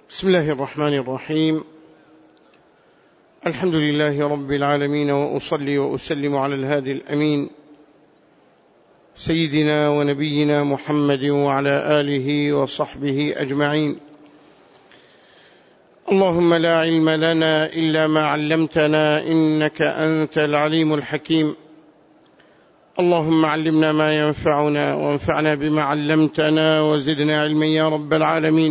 بسم الله الرحمن الرحيم. الحمد لله رب العالمين، وأصلي وأسلم على الهادي الأمين سيدنا ونبينا محمد وعلى آله وصحبه أجمعين. اللهم لا علم لنا إلا ما علمتنا، إنك أنت العليم الحكيم. اللهم علمنا ما ينفعنا وانفعنا بما علمتنا وزدنا علما يا رب العالمين.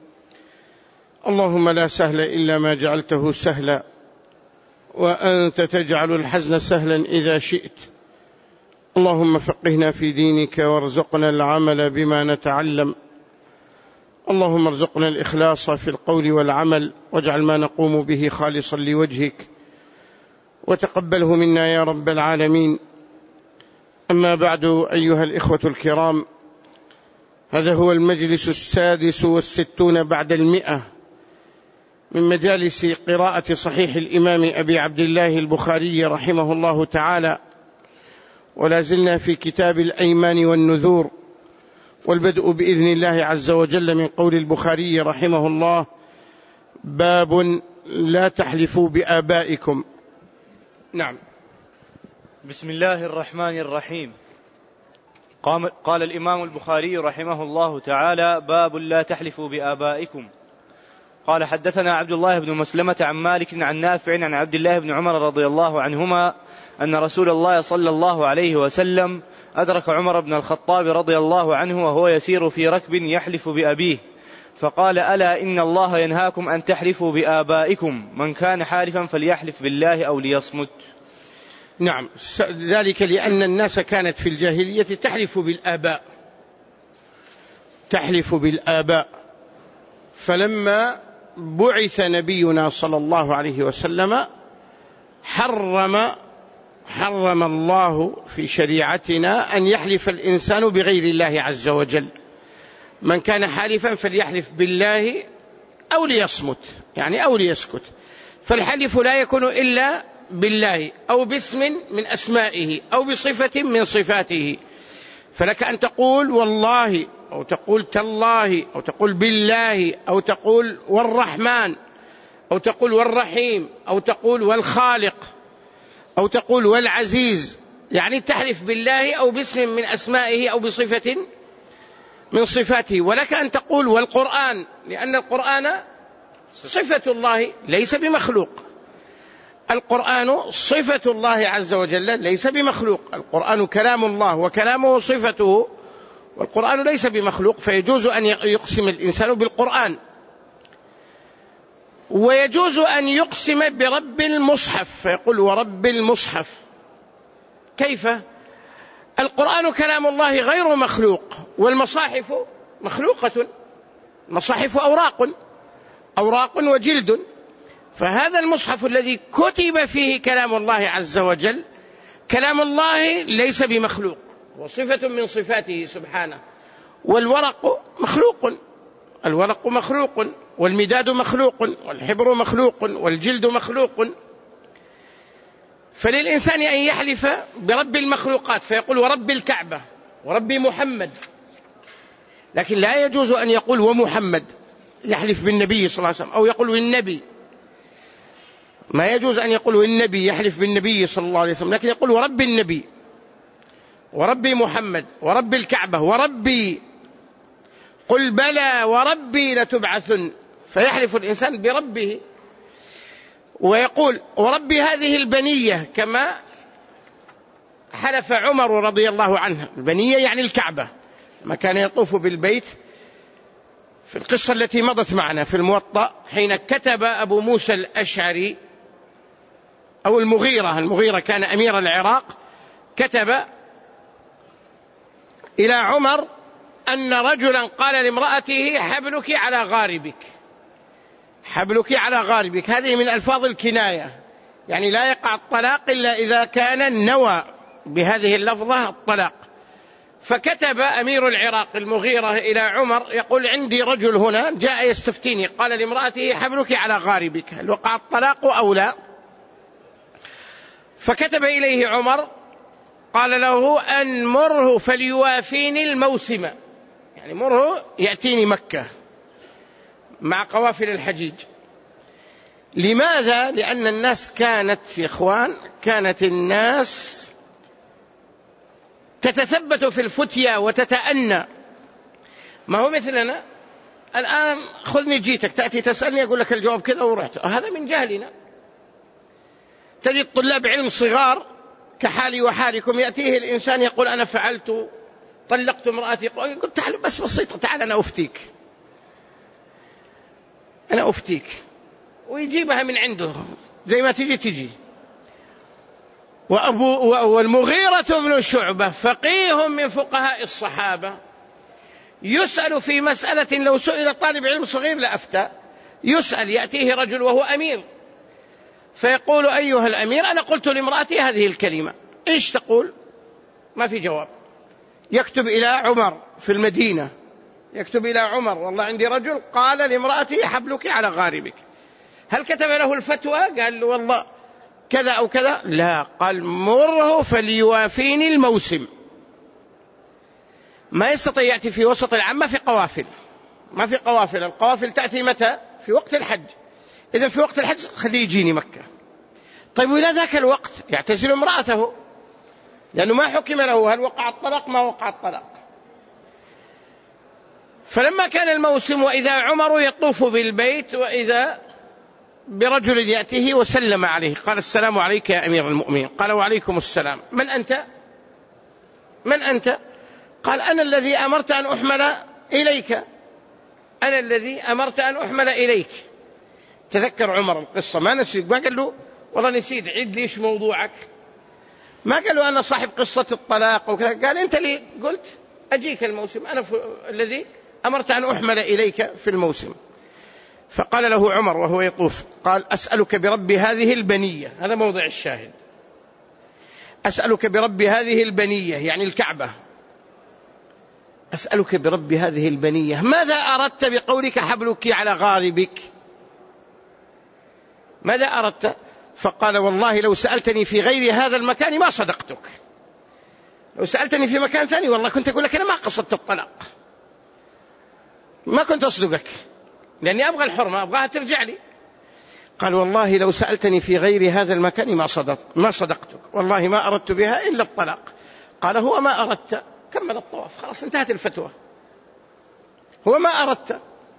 اللهم لا سهل إلا ما جعلته سهلا، وأنت تجعل الحزن سهلا إذا شئت. اللهم فقهنا في دينك وارزقنا العمل بما نتعلم. اللهم ارزقنا الإخلاص في القول والعمل، واجعل ما نقوم به خالصا لوجهك، وتقبله منا يا رب العالمين. أما بعد، أيها الإخوة الكرام، هذا هو المجلس 66 بعد 100 من مجالس قراءة صحيح الإمام أبي عبد الله البخاري رحمه الله تعالى، ولا زلنا في كتاب الأيمان والنذور، والبدء بإذن الله عز وجل من قول البخاري رحمه الله: باب لا تحلفوا بآبائكم. نعم. بسم الله الرحمن الرحيم. قال الإمام البخاري رحمه الله تعالى: باب لا تحلفوا بآبائكم. قال: حدثنا عبد الله بن مسلمة عن مالك عن نافع عن عبد الله بن عمر رضي الله عنهما أن رسول الله صلى الله عليه وسلم أدرك عمر بن الخطاب رضي الله عنه وهو يسير في ركب يحلف بأبيه، فقال: ألا إن الله ينهاكم أن تحلفوا بآبائكم، من كان حالفا فليحلف بالله أو ليصمت. نعم، ذلك لأن الناس كانت في الجاهلية تحلف بالآباء، فلما بعث نبينا صلى الله عليه وسلم حرم الله في شريعتنا أن يحلف الإنسان بغير الله عز وجل. من كان حالفا فليحلف بالله أو ليصمت، يعني أو ليسكت. فالحلف لا يكون إلا بالله أو باسم من أسمائه أو بصفة من صفاته. فلك أن تقول والله، أو تقول تالله، أو تقول بالله، أو تقول والرحمن، أو تقول والرحيم، أو تقول والخالق، أو تقول والعزيز، يعني تحلف بالله أو باسم من أسمائه أو بصفة من صفاته. ولك أن تقول والقرآن، لأن القرآن صفة الله ليس بمخلوق. القرآن صفة الله عز وجل ليس بمخلوق. القرآن كلام الله وكلامه صفته، والقرآن ليس بمخلوق. فيجوز أن يقسم الإنسان بالقرآن، ويجوز أن يقسم برب المصحف فيقول ورب المصحف. كيف؟ القرآن كلام الله غير مخلوق، والمصاحف مخلوقة. المصاحف أوراق وجلد. فهذا المصحف الذي كتب فيه كلام الله عز وجل كلام الله ليس بمخلوق، وصفة من صفاته سبحانه. والورق مخلوق، والمداد مخلوق، والحبر مخلوق، والجلد مخلوق. فللإنسان أن يحلف برب المخلوقات فيقول ورب الكعبة ورب محمد، لكن لا يجوز أن يقول ومحمد، يحلف بالنبي صلى الله عليه وسلم، أو يقول بالنبي. ما يجوز أن يقول والنبي، يحلف بالنبي صلى الله عليه وسلم، لكن يقول ورب النبي ورب محمد ورب الكعبة وربي، قل بلى وربي لتبعثن. فيحلف الإنسان بربه، ويقول ورب هذه البنية، كما حلف عمر رضي الله عنه. البنية يعني الكعبة، ما كان يطوف بالبيت في القصة التي مضت معنا في الموطأ، حين كتب أبو موسى الأشعري أو المغيرة كان أمير العراق، كتب إلى عمر أن رجلا قال لامرأته حبلك على غاربك. هذه من ألفاظ الكناية، يعني لا يقع الطلاق إلا إذا كان النوى بهذه اللفظة الطلاق. فكتب أمير العراق المغيرة إلى عمر يقول: عندي رجل هنا جاء يستفتيني، قال لامرأته حبلك على غاربك، هل وقع الطلاق أو لا؟ فكتب إليه عمر قال له: أن مره فليوافيني الموسم، يعني مره يأتيني مكة. مع قوافل الحجيج. لماذا؟ لأن الناس كانت الناس تتثبت في الفتيا وتتأنى. ما هو مثلنا الآن، خذني جيتك تأتي تسألني أقول لك الجواب كذا ورحت. هذا من جهلنا. تجد طلاب علم صغار كحالي وحالكم، يأتيه الإنسان يقول أنا فعلت، طلقت امرأتي، يقول تعال بس بسيطة، تعال أنا أفتيك، ويجيبها من عنده زي ما تجي. والمغيرة بن شعبة فقيه من فقهاء الصحابة، يسأل في مسألة لو سئل طالب علم صغير لأفتى. يسأل، يأتيه رجل وهو أمير فيقول أيها الأمير أنا قلت لامرأتي هذه الكلمة، إيش تقول؟ ما في جواب. يكتب إلى عمر في المدينة، يكتب إلى عمر والله عندي رجل قال لامرأتي حبلك على غاربك. هل كتب له الفتوى؟ قال له والله كذا أو كذا؟ لا، قال مره فليوافيني الموسم. ما يستطيع يأتي في وسط العام، ما في قوافل. القوافل تأتي متى؟ في وقت الحج. إذا في وقت الحج خليه يجيني مكة. طيب وإلى ذاك الوقت يعتزل امرأته، لأنه ما حكم له هل وقع الطلاق ما وقع الطلاق. فلما كان الموسم وإذا عمر يطوف بالبيت وإذا برجل يأتيه وسلم عليه، قال السلام عليك يا أمير المؤمنين. قال وعليكم السلام. من أنت؟ قال أنا الذي أمرت أن أحمل إليك. تذكر عمر القصة، ما نسيت، ما قال له والله نسيت، عيد ليش موضوعك. ما قال له أنا صاحب قصة الطلاق وكذا، قال أنت لي قلت أجيك الموسم، أنا الذي أمرت أن أحمل إليك في الموسم. فقال له عمر وهو يطوف، قال أسألك برب هذه البنية، هذا موضع الشاهد، أسألك برب هذه البنية يعني الكعبة، أسألك برب هذه البنية ماذا أردت بقولك حبلك على غاربك؟ ماذا أردت؟ فقال والله لو سألتني في غير هذا المكان ما صدقتك، لو سألتني في مكان ثاني والله كنت أقول لك أنا ما قصدت الطلاق، ما كنت أصدقك، لأني أبغى الحرمة، أبغاها ترجع لي. قال والله لو سألتني في غير هذا المكان ما صدقتك، والله ما أردت بها إلا الطلاق. قال هو ما أردت، كمل الطواف، خلاص انتهت الفتوى، هو ما أردت.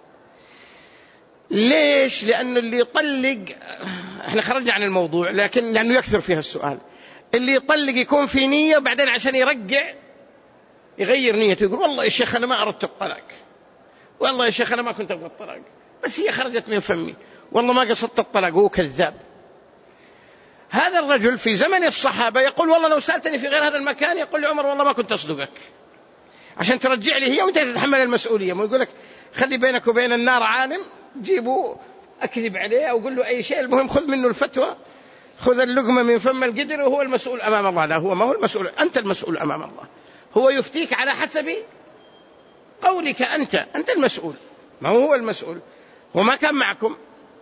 ليش؟ لأنه اللي يطلق، احنا خرجنا عن الموضوع لكن لأنه يكثر فيها السؤال، اللي يطلق يكون في نية وبعدين عشان يرجع يغير نيته، يقول والله يا شيخ أنا ما أردت الطلاق، والله يا شيخ أنا ما كنت أبغى الطلاق، بس هي خرجت من فمي، والله ما قصدت الطلاق، هو كذاب. هذا الرجل في زمن الصحابة يقول والله لو سألتني في غير هذا المكان، يقول لعمر والله ما كنت أصدقك، عشان ترجع لي هي وانت تتحمل المسؤولية. ما يقول لك خلي بينك وبين النار عالم، جيبه أكذب عليه أو قل له أي شيء، المهم خذ منه الفتوى، خذ اللقمة من فم القدر، وهو المسؤول أمام الله. لا، هو ما هو المسؤول، أنت المسؤول أمام الله، هو يفتيك على حسب قولك، أنت المسؤول، ما هو المسؤول، هو ما كان معكم.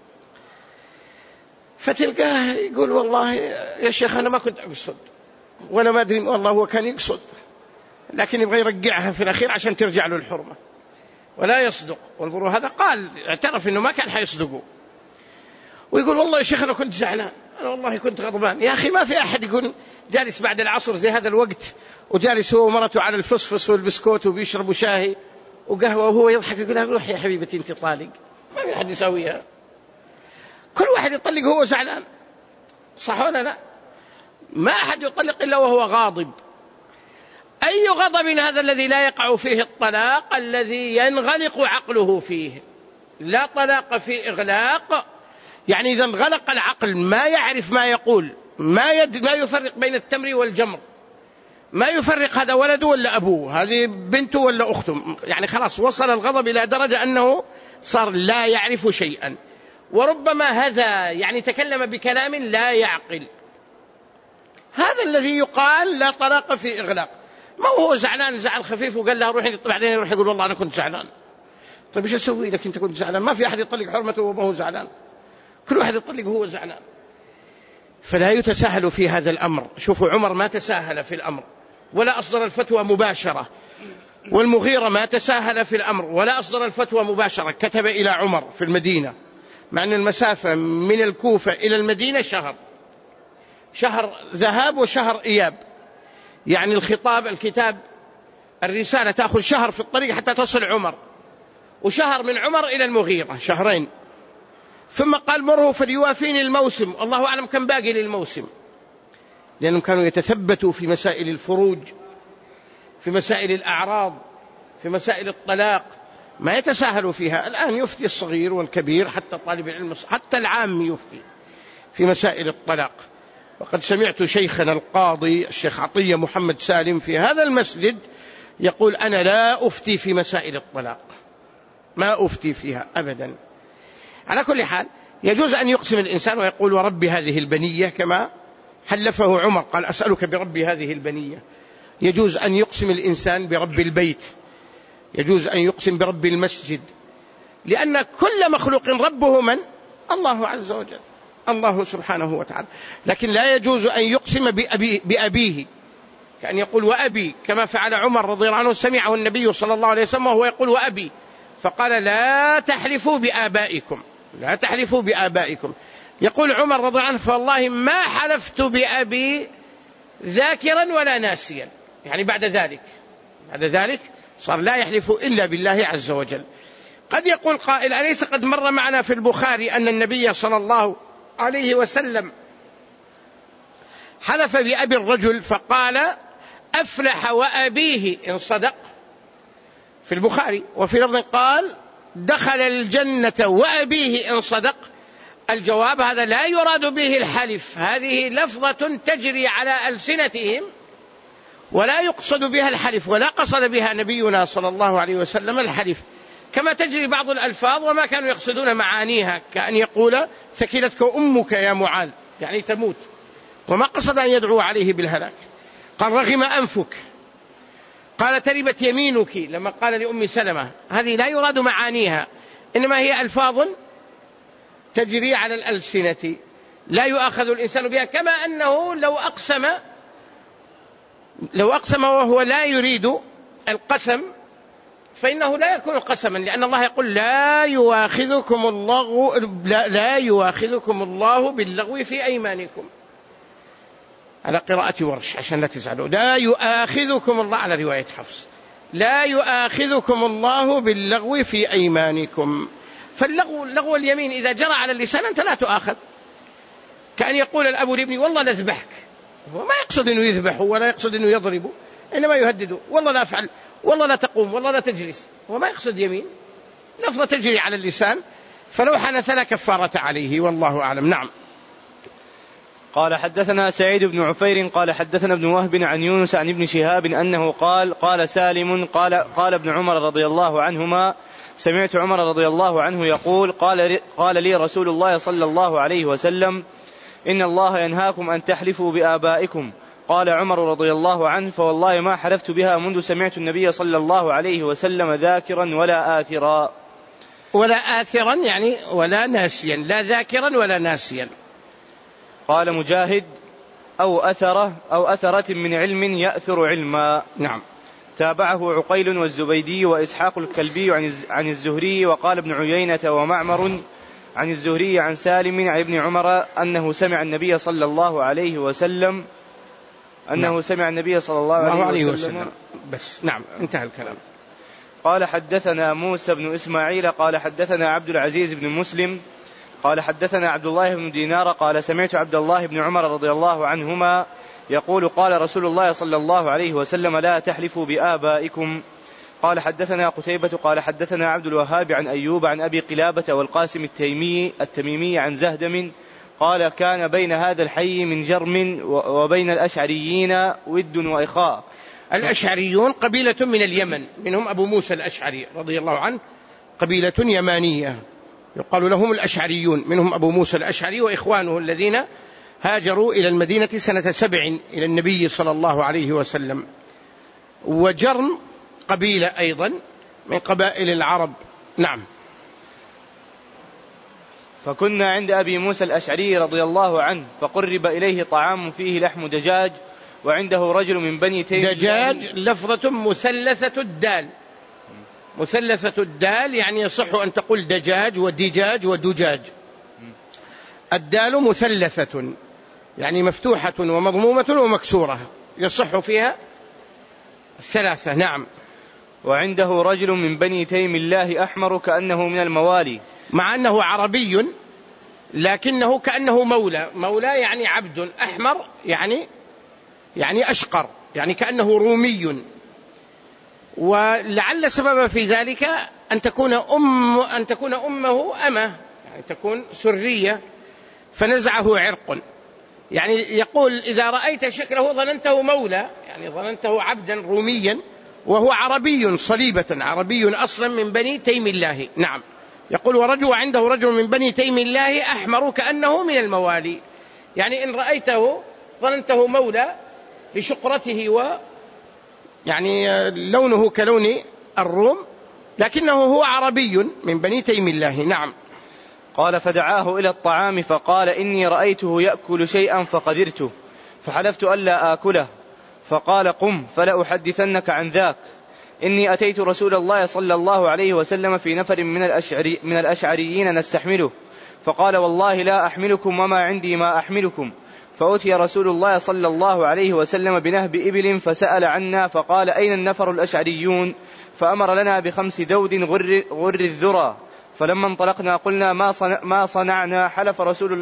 فتلقاه يقول والله يا شيخ أنا ما كنت أقصد، وأنا ما أدري والله هو كان يقصد، لكن يبغى يرجعها في الأخير عشان ترجع له الحرمة، ولا يصدق. وانظروا هذا قال، اعترف إنه ما كان حيصدقه، ويقول والله يا شيخ أنا كنت زعلان، أنا والله كنت غضبان. يا أخي ما في أحد يقول جالس بعد العصر زي هذا الوقت وجالس هو ومرته على الفصفص والبسكوت وبيشربوا شاهي وقهوة وهو يضحك يقول لها روح يا حبيبتي انت طالق. ما في أحد يسويها، كل واحد يطلق هو زعلان، صح ولا لا؟ ما أحد يطلق إلا وهو غاضب. أي غضب هذا الذي لا يقع فيه الطلاق، الذي ينغلق عقله فيه. لا طلاق في إغلاق، يعني إذا انغلق العقل ما يعرف ما يقول، ما يفرق بين التمر والجمر، ما يفرق هذا ولده ولا أبوه، هذه بنته ولا أخته، يعني خلاص وصل الغضب إلى درجة أنه صار لا يعرف شيئا، وربما هذا يعني تكلم بكلام لا يعقل. هذا الذي يقال لا طلاق في إغلاق. ما هو زعلان زعل خفيف وقال لها روحي، بعدين يروح يقول والله أنا كنت زعلان. طيب إيش أسوي لك أنت كنت زعلان؟ ما في أحد يطلق حرمته وما هو زعلان، كل واحد يطلق وهو زعلان. فلا يتساهل في هذا الأمر. شوفوا عمر ما تساهل في الأمر ولا أصدر الفتوى مباشرة، والمغيرة ما تساهل في الأمر ولا أصدر الفتوى مباشرة، كتب إلى عمر في المدينة، مع أن المسافة من الكوفة إلى المدينة شهر ذهاب وشهر إياب، يعني الكتاب الرسالة تأخذ شهر في الطريق حتى تصل عمر، وشهر من عمر إلى المغيرة، شهرين. ثم قال مره فليوافيني الموسم، الله أعلم كم باقي للموسم، لأنهم كانوا يتثبتوا في مسائل الفروج، في مسائل الأعراض، في مسائل الطلاق، ما يتساهلوا فيها. الآن يفتي الصغير والكبير، حتى طالب العلم، حتى العام يفتي في مسائل الطلاق. وقد سمعت شيخنا القاضي الشيخ عطية محمد سالم في هذا المسجد يقول أنا لا أفتي في مسائل الطلاق، ما أفتي فيها أبدا. على كل حال يجوز أن يقسم الإنسان ويقول ورب هذه البنية، كما حلفه عمر قال أسألك برب هذه البنية. يجوز أن يقسم الإنسان برب البيت، يجوز أن يقسم برب المسجد، لأن كل مخلوق ربه من؟ الله عز وجل، الله سبحانه وتعالى. لكن لا يجوز أن يقسم بأبيه، كأن يقول وأبي، كما فعل عمر رضي الله عنه، سمعه النبي صلى الله عليه وسلم وهو يقول وأبي، فقال لا تحلفوا بآبائكم، لا تحلفوا بآبائكم. يقول عمر رضي الله عنه فوالله ما حلفت بأبي ذاكرا ولا ناسيا، يعني بعد ذلك صار لا يحلف إلا بالله عز وجل. قد يقول قائل أليس قد مر معنا في البخاري أن النبي صلى الله عليه وسلم حلف بأبي الرجل فقال أفلح وأبيه إن صدق، في البخاري، وفي لفظ قال دخل الجنة وأبيه إن صدق. الجواب هذا لا يراد به الحلف، هذه لفظة تجري على ألسنتهم ولا يقصد بها الحلف، ولا قصد بها نبينا صلى الله عليه وسلم الحلف، كما تجري بعض الألفاظ وما كانوا يقصدون معانيها، كأن يقول ثكلتك أمك يا معاذ، يعني تموت، وما قصد أن يدعو عليه بالهلاك. قال رغم أنفك، قال تربت يمينك لما قال لأم سلمة، هذه لا يراد معانيها، إنما هي ألفاظ تجري على الألسنة لا يؤاخذ الإنسان بها. كما أنه لو أقسم وهو لا يريد القسم فإنه لا يكون قسما، لأن الله يقول لا يؤاخذكم الله باللغو في أيمانكم، على قراءة ورش عشان لا تزعلوا، لا يؤاخذكم الله، على رواية حفص لا يؤاخذكم الله باللغو في أيمانكم. فاللغو اليمين إذا جرى على اللسان أنت لا تؤاخذ، كأن يقول الأب لابني والله نذبحك، هو ما يقصد أنه يذبحه ولا يقصد أنه يضربه، إنما يهدده، والله لا أفعل، والله لا تقوم، والله لا تجلس، هو ما يقصد يمين، لفظة تجري على اللسان، فلو حنث لا كفارة عليه، والله أعلم. نعم. قال حدثنا سعيد بن عفير قال حدثنا ابن وهب عن يونس عن ابن شهاب أنه قال سالم قال ابن عمر رضي الله عنهما سمعت عمر رضي الله عنه يقول قال لي رسول الله صلى الله عليه وسلم إن الله ينهاكم أن تحلفوا بآبائكم. قال عمر رضي الله عنه فوالله ما حلفت بها منذ سمعت النبي صلى الله عليه وسلم ذاكرا ولا آثرا. ولا آثرا يعني ولا ناسيا، لا ذاكرا ولا ناسيا. قال مجاهد أو أثرة من علم يأثر علما. نعم. تابعه عقيل والزبيدي وإسحاق الكلبي عن الزهري، وقال ابن عيينة ومعمر عن الزهري عن سالم عن ابن عمر أنه سمع النبي صلى الله عليه وسلم سمع النبي صلى الله عليه وسلم. بس نعم، انتهى الكلام. قال حدثنا موسى بن إسماعيل قال حدثنا عبد العزيز بن مسلم قال حدثنا عبد الله بن دينار قال سمعت عبد الله بن عمر رضي الله عنهما يقول قال رسول الله صلى الله عليه وسلم لا تحلفوا بآبائكم. قال حدثنا قتيبة قال حدثنا عبد الوهاب عن أيوب عن أبي قلابة والقاسم التميمي عن زهدم قال كان بين هذا الحي من جرم وبين الأشعريين ود وإخاء. الأشعريون قبيلة من اليمن، منهم أبو موسى الأشعري رضي الله عنه، قبيلة يمانية يقال لهم الأشعريون، منهم أبو موسى الأشعري وإخوانه الذين هاجروا إلى المدينة سنة 7 إلى النبي صلى الله عليه وسلم. وجرم قبيلة أيضا من قبائل العرب. نعم. فكنا عند أبي موسى الأشعري رضي الله عنه فقرب إليه طعام فيه لحم دجاج وعنده رجل من بني تيم. دجاج لفظة مثلثة الدال، مثلثة الدال يعني يصح أن تقول دجاج ودجاج ودجاج. الدال مثلثة يعني مفتوحة ومضمومة ومكسورة، يصح فيها الثلاثة. نعم. وعنده رجل من بني تيم الله أحمر كأنه من الموالي، مع أنه عربي لكنه كأنه مولى. مولى يعني عبد، أحمر يعني أشقر، يعني كأنه رومي. ولعل سبب في ذلك أن تكون أمه أمة، يعني تكون سرية فنزعه عرق. يعني يقول إذا رأيت شكله ظننته مولى، يعني ظننته عبدا روميا، وهو عربي صليبة، عربي أصلا من بني تيم الله. نعم. يقول عنده رجل من بني تيم الله أحمر كأنه من الموالي، يعني إن رأيته ظننته مولى لشقرته يعني لونه كلون الروم، لكنه هو عربي من بني تيم الله. نعم. قال فدعاه إلى الطعام فقال إني رأيته يأكل شيئا فقدرته فحلفت ألا آكله، فقال قم فلا أحدثنك عن ذاك، إني أتيت رسول الله صلى الله عليه وسلم في نفر من الأشعريين نستحمله، فقال والله لا أحملكم وما عندي ما أحملكم. فأتي رسول الله صلى الله عليه وسلم بنهب إبل فسأل عنا فقال أين النفر الأشعريون؟ فأمر لنا ب5 دود غر الذرى. فلما انطلقنا قلنا ما صنعنا؟ حلف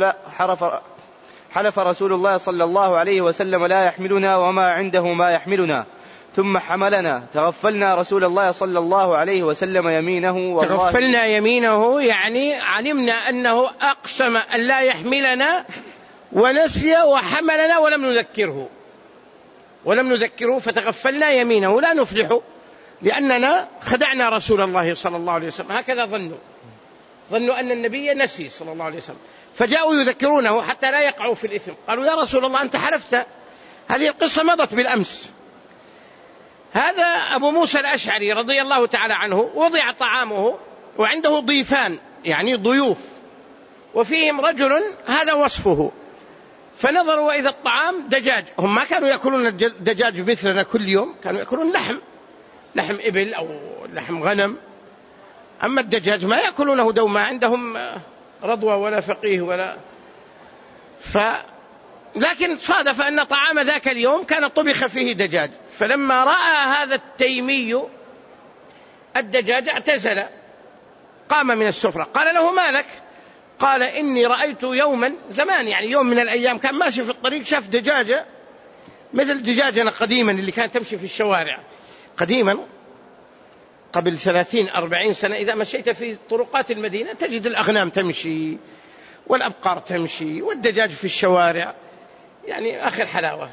رسول الله صلى الله عليه وسلم لا يحملنا وما عنده ما يحملنا، ثم حملنا. تغفلنا رسول الله صلى الله عليه وسلم يمينه. تغفلنا يمينه يعني علمنا أنه أقسم أن لا يحملنا ونسي وحملنا ولم نذكره فتغفلنا يمينه. لا نفلح لأننا خدعنا رسول الله صلى الله عليه وسلم. هكذا ظنوا أن النبي نسي صلى الله عليه وسلم، فجاءوا يذكرونه حتى لا يقعوا في الإثم. قالوا يا رسول الله أنت حلفت، هذه القصة مضت بالأمس. هذا أبو موسى الأشعري رضي الله تعالى عنه وضع طعامه وعنده ضيفان يعني ضيوف، وفيهم رجل هذا وصفه، فنظروا وإذا الطعام دجاج. هم ما كانوا يأكلون الدجاج مثلنا كل يوم، كانوا يأكلون لحم إبل أو لحم غنم، أما الدجاج ما يأكلونه دوما، عندهم رضوة ولا فقيه لكن صادف أن طعام ذاك اليوم كان طبخ فيه دجاج. فلما رأى هذا التيمي الدجاج اعتزل، قام من السفرة، قال له ما لك؟ قال إني رأيت يوما زمان، يعني يوم من الأيام كان ماشي في الطريق شاف دجاجة مثل دجاجنا قديما اللي كانت تمشي في الشوارع قديما قبل 30-40 سنة. إذا مشيت في طرقات المدينة تجد الأغنام تمشي والأبقار تمشي والدجاج في الشوارع، يعني آخر حلاوة.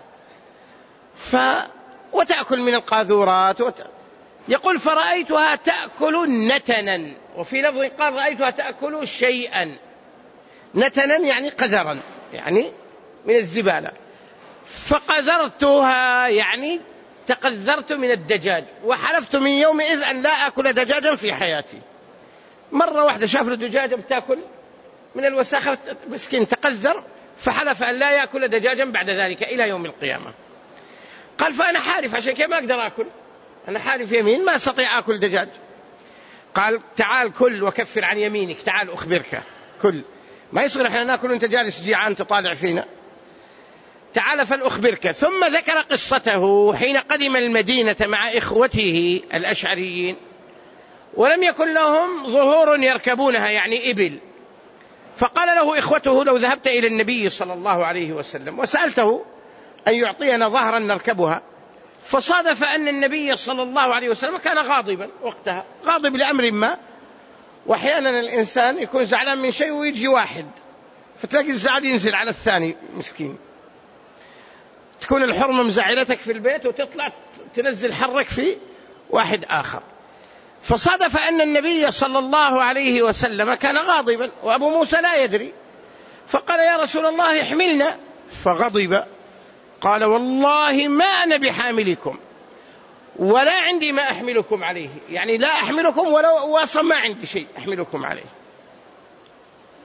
وتأكل من القاذورات يقول فرأيتها تأكل نتنا، وفي لفظ قال رأيتها تأكل شيئا. نتنا يعني قذرا، يعني من الزبالة. فقذرتها يعني تقذرت من الدجاج، وحلفت من يومئذ أن لا أكل دجاجا في حياتي. مرة واحدة شاف الدجاجة بتأكل من الوساخة، مسكين تقذر، فحلف أن لا يأكل دجاجا بعد ذلك إلى يوم القيامة. قال فأنا حالف عشان كيف ما أقدر أكل، أنا حالف يمين ما أستطيع أكل دجاج. قال تعال كل وكفر عن يمينك، تعال أخبرك كل، ما يصير إحنا نأكل وأنت جالس جيعان تطالع فينا، تعال فلأخبرك. ثم ذكر قصته حين قدم المدينة مع إخوته الأشعريين، ولم يكن لهم ظهور يركبونها يعني إبل، فقال له إخوته لو ذهبت إلى النبي صلى الله عليه وسلم وسألته أن يعطينا ظهرا نركبها، فصادف أن النبي صلى الله عليه وسلم كان غاضبا وقتها، غاضب لأمر ما، وأحيانا الإنسان يكون زعلان من شيء ويجي واحد فتلاقي الزعل ينزل على الثاني مسكين، تكون الحرمة مزعلتك في البيت وتطلع تنزل حرك في واحد آخر. فصادف أن النبي صلى الله عليه وسلم كان غاضبا وأبو موسى لا يدري، فقال يا رسول الله احملنا، فغضب قال والله ما أنا بحاملكم ولا عندي ما أحملكم عليه، يعني لا أحملكم ولا أصلا ما عندي شيء أحملكم عليه.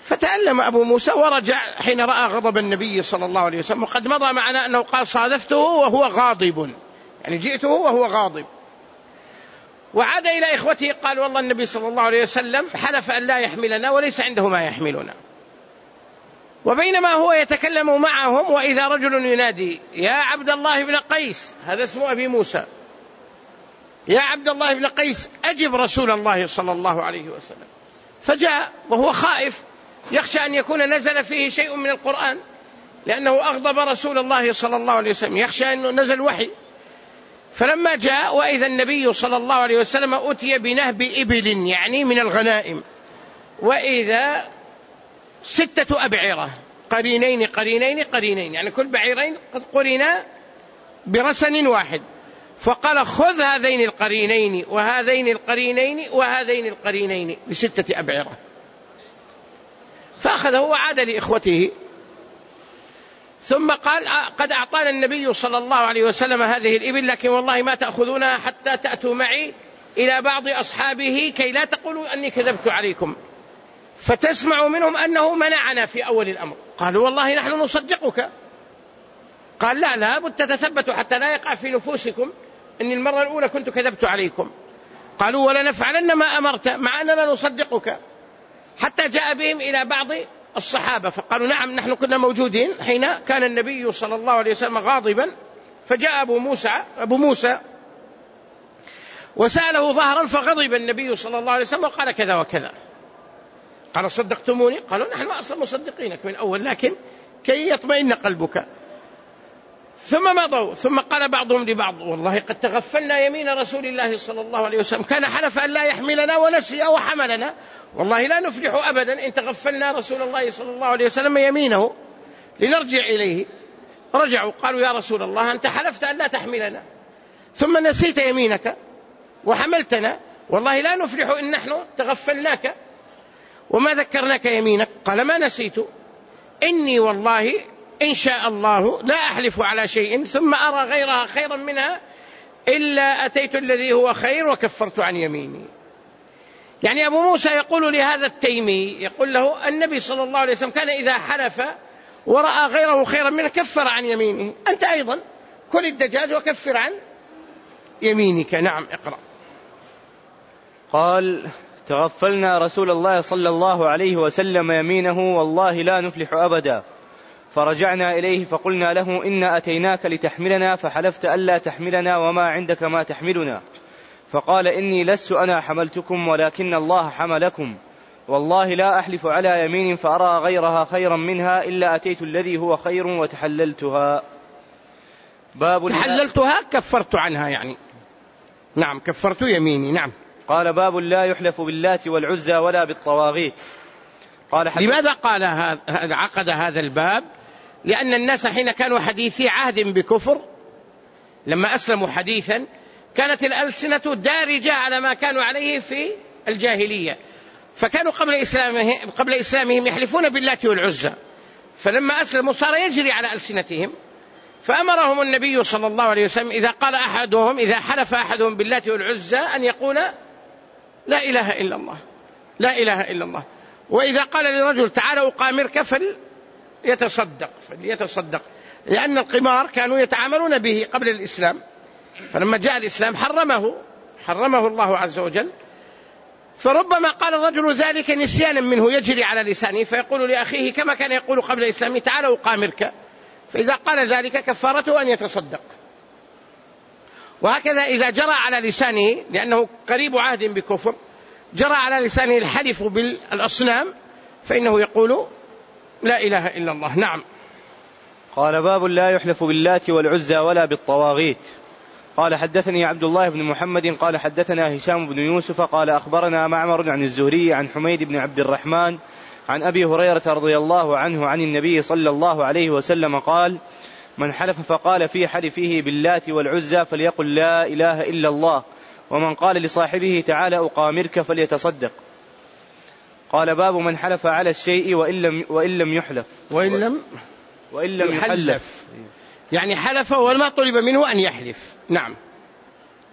فتألم أبو موسى ورجع حين رأى غضب النبي صلى الله عليه وسلم. وقد مضى معنا أنه قال صادفته وهو غاضب، يعني جئته وهو غاضب. وعاد إلى إخوته قال والله النبي صلى الله عليه وسلم حلف أن لا يحملنا وليس عنده ما يحملنا. وبينما هو يتكلم معهم وإذا رجل ينادي يا عبد الله بن قيس، هذا اسم أبي موسى، يا عبد الله بن قيس أجب رسول الله صلى الله عليه وسلم. فجاء وهو خائف يخشى أن يكون نزل فيه شيء من القرآن، لأنه أغضب رسول الله صلى الله عليه وسلم، يخشى أنه نزل وحي. فلما جاء وإذا النبي صلى الله عليه وسلم أتي بنهب إبل، يعني من الغنائم، وإذا 6 أبعرة قرينين قرينين قرينين، يعني كل بعيرين قد قرنا برسن واحد. فقال خذ هذين القرينين وهذين القرينين وهذين القرينين ب6 أبعرة. فأخذه وعاد لإخوته، ثم قال قد أعطانا النبي صلى الله عليه وسلم هذه الإبل، لكن والله ما تأخذونها حتى تأتوا معي إلى بعض أصحابه كي لا تقولوا أني كذبت عليكم فتسمعوا منهم أنه منعنا في أول الأمر. قالوا والله نحن نصدقك. قال لا بد تتثبتوا حتى لا يقع في نفوسكم أن المرة الأولى كنت كذبت عليكم. قالوا ولا نفعلن ما أمرت، مع أننا نصدقك. حتى جاء بهم إلى بعض الصحابة فقالوا نعم نحن كنا موجودين حين كان النبي صلى الله عليه وسلم غاضبا. فجاء أبو موسى وسأله ظهرا، فغضب النبي صلى الله عليه وسلم وقال كذا وكذا. قال صدقتموني؟ قالوا نحن أصلا مصدقينك من أول، لكن كي يطمئن قلبك. ثم مضوا، ثم قال بعضهم لبعض والله قد تغفلنا يمين رسول الله صلى الله عليه وسلم، كان حلف أن لا يحملنا ونسي وحملنا، والله لا نفلح أبدا إن تغفلنا رسول الله صلى الله عليه وسلم يمينه لنرجع إليه. رجعوا قالوا يا رسول الله أنت حلفت أن لا تحملنا ثم نسيت يمينك وحملتنا، والله لا نفلح إن نحن تغفلناك وما ذكرناك يمينك. قال ما نسيت، إني والله إن شاء الله لا أحلف على شيء ثم أرى غيرها خيرا منها إلا أتيت الذي هو خير وكفرت عن يميني. يعني أبو موسى يقول لهذا التيمي، يقول له النبي صلى الله عليه وسلم كان إذا حلف ورأى غيره خيرا منه كفر عن يمينه، أنت أيضا كل الدجاج وكفر عن يمينك. نعم اقرأ. قال تغفلنا رسول الله صلى الله عليه وسلم يمينه والله لا نفلح أبدا، فرجعنا إليه فقلنا له إنا أتيناك لتحملنا فحلفت ألا تحملنا وما عندك ما تحملنا، فقال إني لست أنا حملتكم ولكن الله حملكم، والله لا أحلف على يمين فأرى غيرها خيرا منها إلا أتيت الذي هو خير وتحللتها. باب تحللتها كفرت عنها، يعني نعم كفرت يميني. نعم. قال باب لا يحلف باللات والعزى ولا بالطواغيت. قال لماذا قال عقد هذا الباب؟ لأن الناس حين كانوا حديثي عهد بكفر لما أسلموا حديثا كانت الألسنة دارجة على ما كانوا عليه في الجاهلية، فكانوا قبل إسلامهم يحلفون باللات والعزى، فلما أسلموا صار يجري على ألسنتهم، فأمرهم النبي صلى الله عليه وسلم إذا حلف أحدهم باللات والعزى أن يقول لا إله إلا الله، لا إله إلا الله. وإذا قال لرجل تعال أقامرك فليتصدق، لأن القمار كانوا يتعاملون به قبل الإسلام، فلما جاء الإسلام حرمه الله عز وجل. فربما قال الرجل ذلك نسيانا منه يجري على لسانه، فيقول لأخيه كما كان يقول قبل الإسلام تعال أقامرك، فإذا قال ذلك كفارته أن يتصدق. وهكذا إذا جرى على لسانه لأنه قريب عهد بكفر جرى على لسانه الحلف بالأصنام فإنه يقول لا إله إلا الله. نعم. قال باب لا يحلف باللات والعزى ولا بالطواغيت. قال حدثني عبد الله بن محمد قال حدثنا هشام بن يوسف قال أخبرنا معمر عن الزهري عن حميد بن عبد الرحمن عن أبي هريرة رضي الله عنه عن النبي صلى الله عليه وسلم قال من حلف فقال في حلفه باللات والعزى فليقل لا إله إلا الله، ومن قال لصاحبه تعالى أقامرك فليتصدق. قال باب من حلف على الشيء وإن لم يحلف وإن لم يحلف، يعني حلف وما طلب منه أن يحلف. نعم.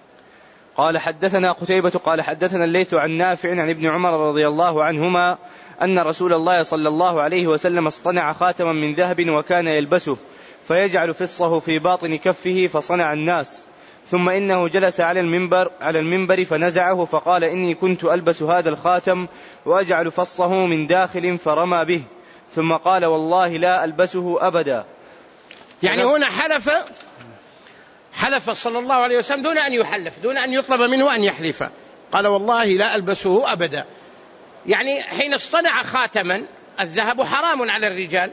قال حدثنا قتيبة قال حدثنا الليث عن نافع عن ابن عمر رضي الله عنهما أن رسول الله صلى الله عليه وسلم اصطنع خاتما من ذهب وكان يلبسه فيجعل فصه في باطن كفه فصنع الناس، ثم إنه جلس على المنبر فنزعه فقال إني كنت ألبس هذا الخاتم وأجعل فصه من داخل فرمى به، ثم قال والله لا ألبسه أبدا. يعني هنا حلف صلى الله عليه وسلم دون أن يحلف، دون أن يطلب منه أن يحلف، قال والله لا ألبسه أبدا. يعني حين اصطنع خاتما، الذهب حرام على الرجال،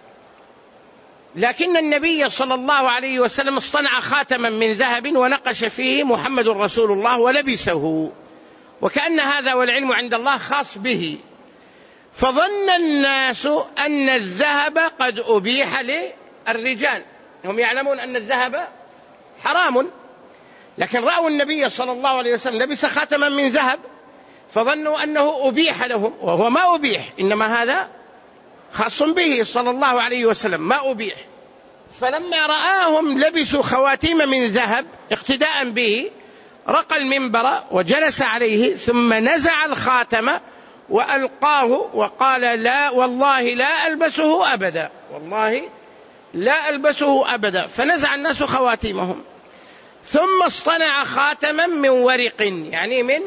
لكن النبي صلى الله عليه وسلم اصطنع خاتما من ذهب ونقش فيه محمد رسول الله ولبسه، وكأن هذا والعلم عند الله خاص به، فظن الناس أن الذهب قد أبيح للرجال، هم يعلمون أن الذهب حرام، لكن رأوا النبي صلى الله عليه وسلم لبس خاتما من ذهب فظنوا أنه أبيح لهم، وهو ما أبيح، إنما هذا خاص به صلى الله عليه وسلم، ما أبيح. فلما رآهم لبسوا خواتيم من ذهب اقتداء به رقى المنبر وجلس عليه، ثم نزع الخاتم وألقاه وقال لا والله لا ألبسه أبدا، والله لا ألبسه أبدا. فنزع الناس خواتيمهم، ثم اصطنع خاتما من ورق، يعني من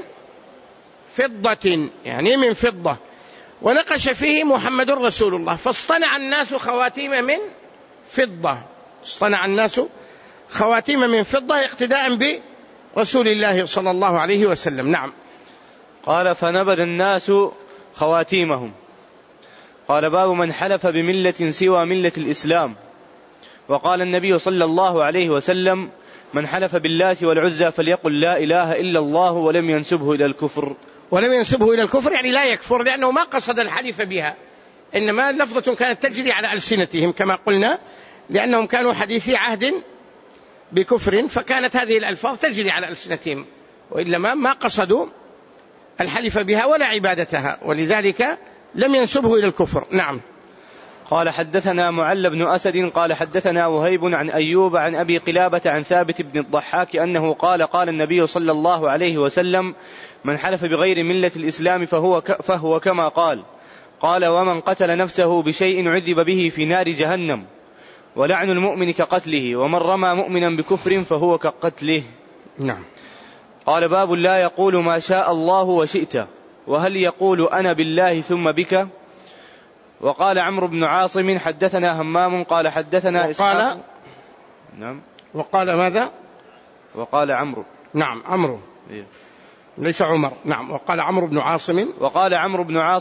فضة، يعني من فضة، ونقش فيه محمد رسول الله، فاصطنع الناس خواتيم من فضة، اصطنع الناس خواتيم من فضة اقتداء برسول الله صلى الله عليه وسلم. نعم. قال فنبذ الناس خواتيمهم. قال باب من حلف بملة سوى ملة الإسلام. وقال النبي صلى الله عليه وسلم من حلف باللات والعزى فليقل لا إله إلا الله ولم ينسبه إلى الكفر. ولم ينسبه إلى الكفر يعني لا يكفر، لأنه ما قصد الحلف بها، إنما لفظة كانت تجري على ألسنتهم كما قلنا، لأنهم كانوا حديثي عهد بكفر، فكانت هذه الألفاظ تجري على ألسنتهم، وإلا ما قصدوا الحلف بها ولا عبادتها، ولذلك لم ينسبه إلى الكفر. نعم. قال حدثنا معل بن أسد قال حدثنا وهيب عن أيوب عن أبي قلابة عن ثابت بن الضحاك أنه قال النبي صلى الله عليه وسلم من حلف بغير ملة الإسلام فهو كما قال ومن قتل نفسه بشيء عذب به في نار جهنم، ولعن المؤمن كقتله، ومن رمى مؤمنا بكفر فهو كقتله. نعم. قال باب لا يقول ما شاء الله وشئت، وهل يقول أنا بالله ثم بك. وقال عمرو بن عاصم حدثنا همام قال حدثنا إسحاق. نعم. وقال ماذا؟ وقال عمرو. نعم عمرو. إيه. ليس عمر. نعم. وقال عمرو بن عاصم. وقال عمرو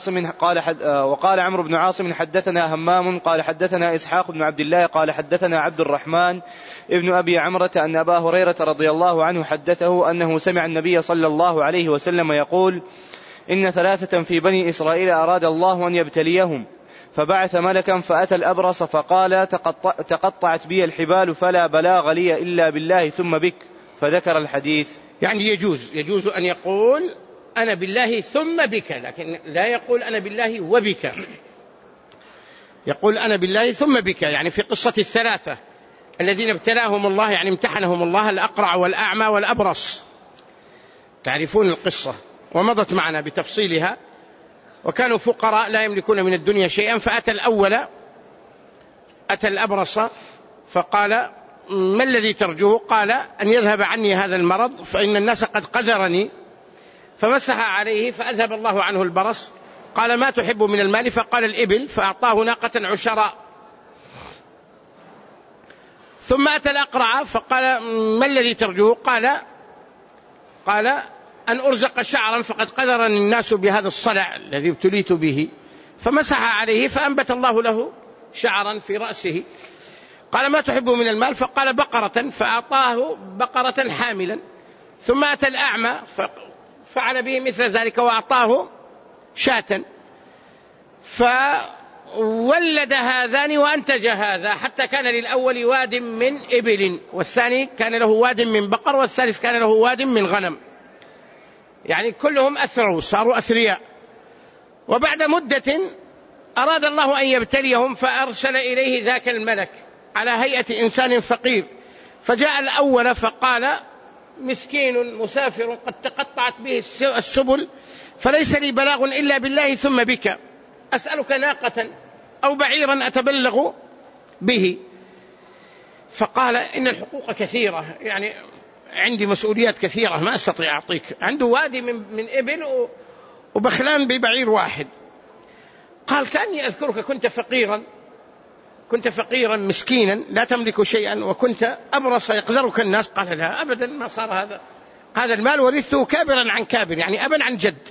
بن عاصم حدثنا همام قال حدثنا إسحاق بن عبد الله قال حدثنا عبد الرحمن ابن أبي عمرة أن أبا هريرة رضي الله عنه حدثه أنه سمع النبي صلى الله عليه وسلم يقول إن 3 في بني إسرائيل أراد الله أن يبتليهم، فبعث ملكا فأتى الأبرص فقال تقطعت بي الحبال فلا بلاغ لي إلا بالله ثم بك، فذكر الحديث. يعني يجوز أن يقول أنا بالله ثم بك، لكن لا يقول أنا بالله وبك، يقول أنا بالله ثم بك. يعني في قصة 3 الذين ابتلاهم الله، يعني امتحنهم الله، الأقرع والأعمى والأبرص، تعرفون القصة ومضت معنا بتفصيلها، وكانوا فقراء لا يملكون من الدنيا شيئا، فأتى الأول أتى الأبرص فقال ما الذي ترجوه؟ قال أن يذهب عني هذا المرض فإن الناس قد قذرني، فمسح عليه فأذهب الله عنه البرص. قال ما تحب من المال؟ فقال الإبل، فأعطاه ناقة عشراء. ثم أتى الأقرع فقال ما الذي ترجوه؟ قال أن أرزق شعرا فقد قذرني الناس بهذا الصلع الذي ابتليت به، فمسح عليه فأنبت الله له شعرا في رأسه. قال ما تحب من المال؟ فقال بقرة، فأعطاه بقرة حاملا. ثم أتى الأعمى ففعل به مثل ذلك وأعطاه شاة، فولد هذان وأنتج هذا، حتى كان للأول واد من إبل، والثاني كان له واد من بقر، والثالث كان له واد من غنم، يعني كلهم أثروا صاروا أثرياء. وبعد مدة أراد الله أن يبتليهم فأرسل إليه ذاك الملك على هيئة إنسان فقير، فجاء الأول فقال مسكين مسافر قد تقطعت به السبل فليس لي بلاغ إلا بالله ثم بك، أسألك ناقة أو بعيرا أتبلغ به. فقال إن الحقوق كثيرة، يعني عندي مسؤوليات كثيرة ما أستطيع أعطيك. عنده وادي من إبل وبخلان ببعير واحد. قال كأني أذكرك كنت فقيرا مسكينا لا تملك شيئا وكنت أبرص يقذرك الناس. قال لا أبدا ما صار هذا المال ورثته كابرا عن كابر، يعني أبا عن جد.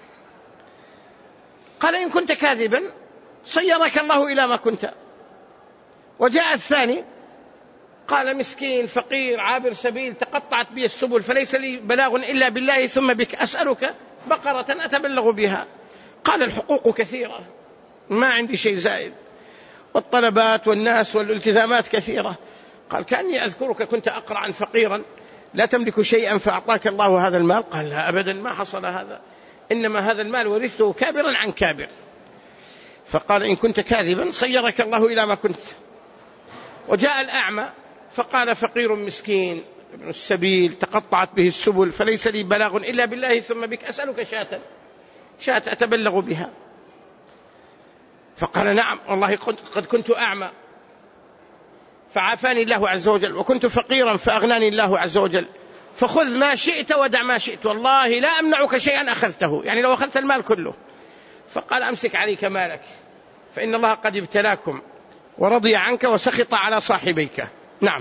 قال إن كنت كاذبا صيرك الله إلى ما كنت. وجاء الثاني قال مسكين فقير عابر سبيل تقطعت بي السبل فليس لي بلاغ إلا بالله ثم بك، أسألك بقرة أتبلغ بها. قال الحقوق كثيرة ما عندي شيء زائد، والطلبات والناس والالتزامات كثيرة. قال كأني أذكرك كنت أقرعا فقيرا لا تملك شيئا فأعطاك الله هذا المال. قال لا أبدا ما حصل هذا، إنما هذا المال ورثته كابرا عن كابر. فقال إن كنت كاذبا صيرك الله إلى ما كنت. وجاء الأعمى فقال فقير مسكين ابن السبيل تقطعت به السبل فليس لي بلاغ إلا بالله ثم بك، أسألك شاة أتبلغ بها. فقال نعم والله قد كنت أعمى فعافاني الله عز وجل، وكنت فقيرا فأغناني الله عز وجل، فخذ ما شئت ودع ما شئت، والله لا أمنعك شيئا أخذته، يعني لو أخذت المال كله. فقال أمسك عليك مالك فإن الله قد ابتلاكم ورضي عنك وسخط على صاحبيك. نعم.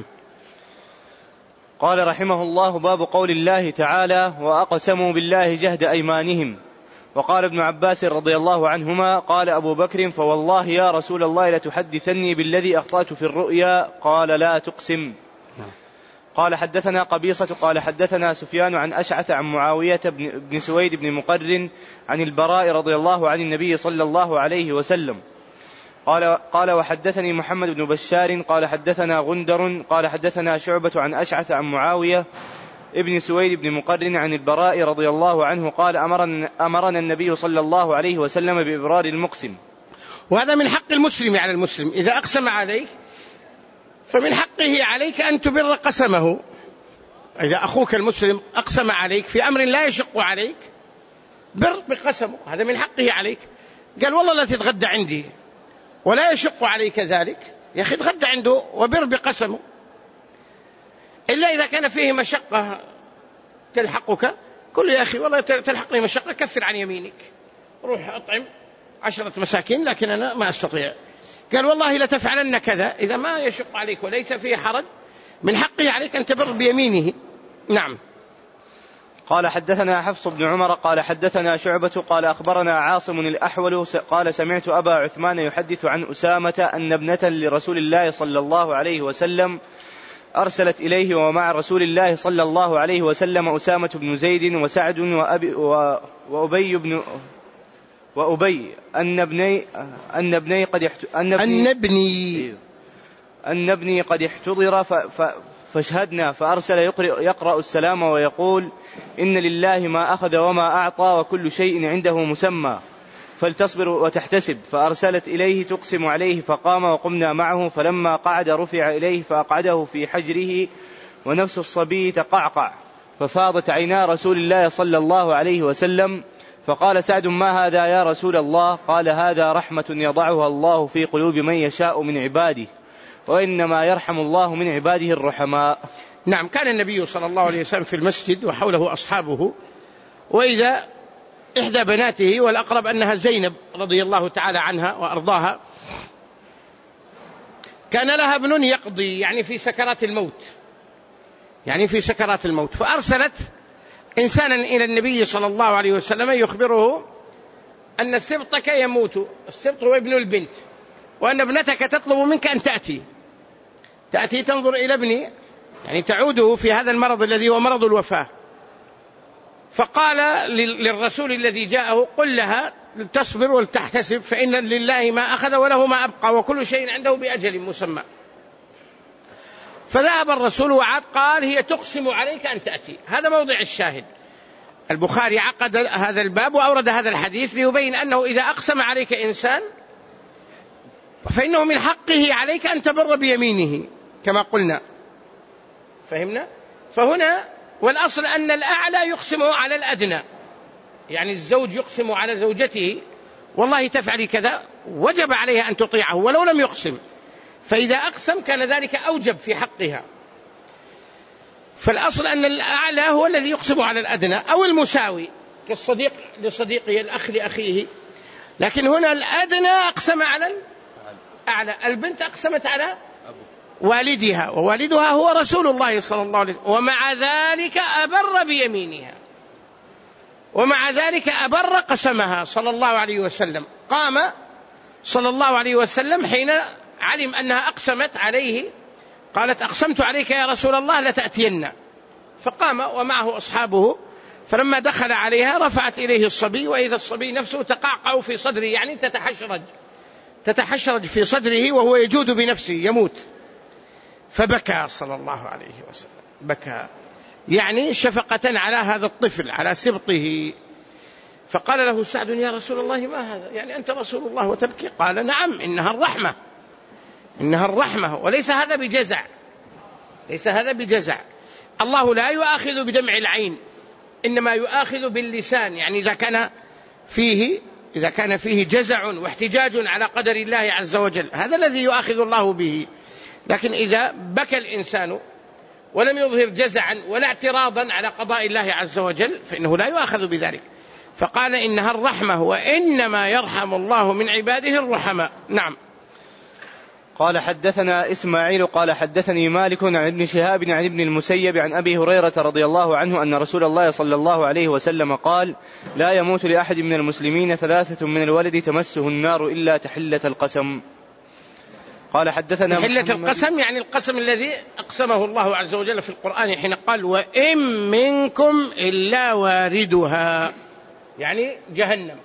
قال رحمه الله باب قول الله تعالى وأقسموا بالله جهد أيمانهم. وقال ابن عباس رضي الله عنهما قال أبو بكر فوالله يا رسول الله لتحدثني بالذي أخطأت في الرؤيا. قال لا تقسم. قال حدثنا قبيصة قال حدثنا سفيان عن أشعث عن معاوية بن سويد بن مقرن عن البراء رضي الله عن النبي صلى الله عليه وسلم قال وحدثني محمد بن بشار قال حدثنا غندر قال حدثنا شعبة عن أشعث عن معاوية ابن سويد بن مقرن عن البراء رضي الله عنه قال أمرنا النبي صلى الله عليه وسلم بإبرار المقسم. وهذا من حق المسلم على المسلم، إذا أقسم عليك فمن حقه عليك أن تبر قسمه. إذا أخوك المسلم أقسم عليك في أمر لا يشق عليك بر بقسمه، هذا من حقه عليك. قال والله لا تتغدى عندي ولا يشق عليك ذلك، يا أخي تغدى عنده وبر بقسمه. إلا إذا كان فيه مشقة تلحقك، قل يا أخي والله تلحقني مشقة كفر عن يمينك، روح أطعم 10 مساكين لكن أنا ما أستطيع. قال والله لتفعلن كذا، إذا ما يشق عليك وليس فيه حرج من حقه عليك أن تبر بيمينه. نعم. قال حدثنا حفص بن عمر قال حدثنا شعبة قال أخبرنا عاصم الأحول قال سمعت أبا عثمان يحدث عن أسامة أن ابنة لرسول الله صلى الله عليه وسلم أرسلت إليه ومع رسول الله صلى الله عليه وسلم أسامة بن زيد وسعد وأبي أن ابني قد احتضر فاشهدنا. فأرسل يقرأ السلام ويقول إن لله ما أخذ وما أعطى وكل شيء عنده مسمى فلتصبر وتحتسب. فأرسلت إليه تقسم عليه فقام وقمنا معه، فلما قعد رفع إليه فأقعده في حجره ونفس الصبي تقعقع، ففاضت عينا رسول الله صلى الله عليه وسلم. فقال سعد ما هذا يا رسول الله؟ قال هذا رحمة يضعها الله في قلوب من يشاء من عباده، وإنما يرحم الله من عباده الرحماء. نعم. كان النبي صلى الله عليه وسلم في المسجد وحوله أصحابه، وإذا إحدى بناته والأقرب أنها زينب رضي الله تعالى عنها وأرضاها كان لها ابن يقضي، يعني في سكرات الموت، فأرسلت إنسانا إلى النبي صلى الله عليه وسلم يخبره أن سبطك يموت، السبط هو ابن البنت، وأن ابنتك تطلب منك أن تأتي تنظر إلى ابني، يعني تعوده في هذا المرض الذي هو مرض الوفاة. فقال للرسول الذي جاءه قل لها تصبر ولتحتسب فإن لله ما أخذ وله ما أبقى وكل شيء عنده بأجل مسمى. فذهب الرسول وعاد قال هي تقسم عليك أن تأتي. هذا موضع الشاهد. البخاري عقد هذا الباب وأورد هذا الحديث ليبين أنه إذا أقسم عليك إنسان فإنه من حقه عليك أن تبر بيمينه كما قلنا. فهمنا؟ فهنا والأصل أن الأعلى يقسم على الأدنى، يعني الزوج يقسم على زوجته والله تفعلي كذا، وجب عليها أن تطيعه ولو لم يقسم، فإذا أقسم كان ذلك أوجب في حقها. فالأصل أن الأعلى هو الذي يقسم على الأدنى أو المساوي، كالصديق لصديقه، الأخ لأخيه. لكن هنا الأدنى أقسم على الأعلى. البنت أقسمت على والدها، ووالدها هو رسول الله صلى الله عليه وسلم، ومع ذلك أبر بيمينها، ومع ذلك أبر قسمها صلى الله عليه وسلم. قام صلى الله عليه وسلم حين علم أنها أقسمت عليه، قالت أقسمت عليك يا رسول الله لتأتين، فقام ومعه أصحابه، فلما دخل عليها رفعت إليه الصبي، وإذا الصبي نفسه تقعقع في صدره، يعني تتحشرج في صدره وهو يجود بنفسه يموت. فبكى صلى الله عليه وسلم، بكى يعني شفقة على هذا الطفل، على سبطه. فقال له سعد يا رسول الله ما هذا، يعني أنت رسول الله وتبكي؟ قال نعم، إنها الرحمة، إنها الرحمة، وليس هذا بجزع، ليس هذا بجزع. الله لا يؤاخذ بدمع العين، إنما يؤاخذ باللسان، يعني إذا كان فيه جزع واحتجاج على قدر الله عز وجل، هذا الذي يؤاخذ الله به. لكن إذا بكى الإنسان ولم يظهر جزعا ولا اعتراضا على قضاء الله عز وجل فإنه لا يؤاخذ بذلك. فقال إنها الرحمة، وإنما يرحم الله من عباده الرحماء. نعم. قال حدثنا إسماعيل قال حدثني مالك عن ابن شهاب عن ابن المسيب عن أبي هريرة رضي الله عنه أن رسول الله صلى الله عليه وسلم قال لا يموت لأحد من المسلمين 3 من الولد تمسه النار إلا تحلة القسم. قال حدثنا تحلة القسم يعني القسم الذي أقسمه الله عز وجل في القرآن حين قال وإن منكم إلا واردها، يعني جهنم.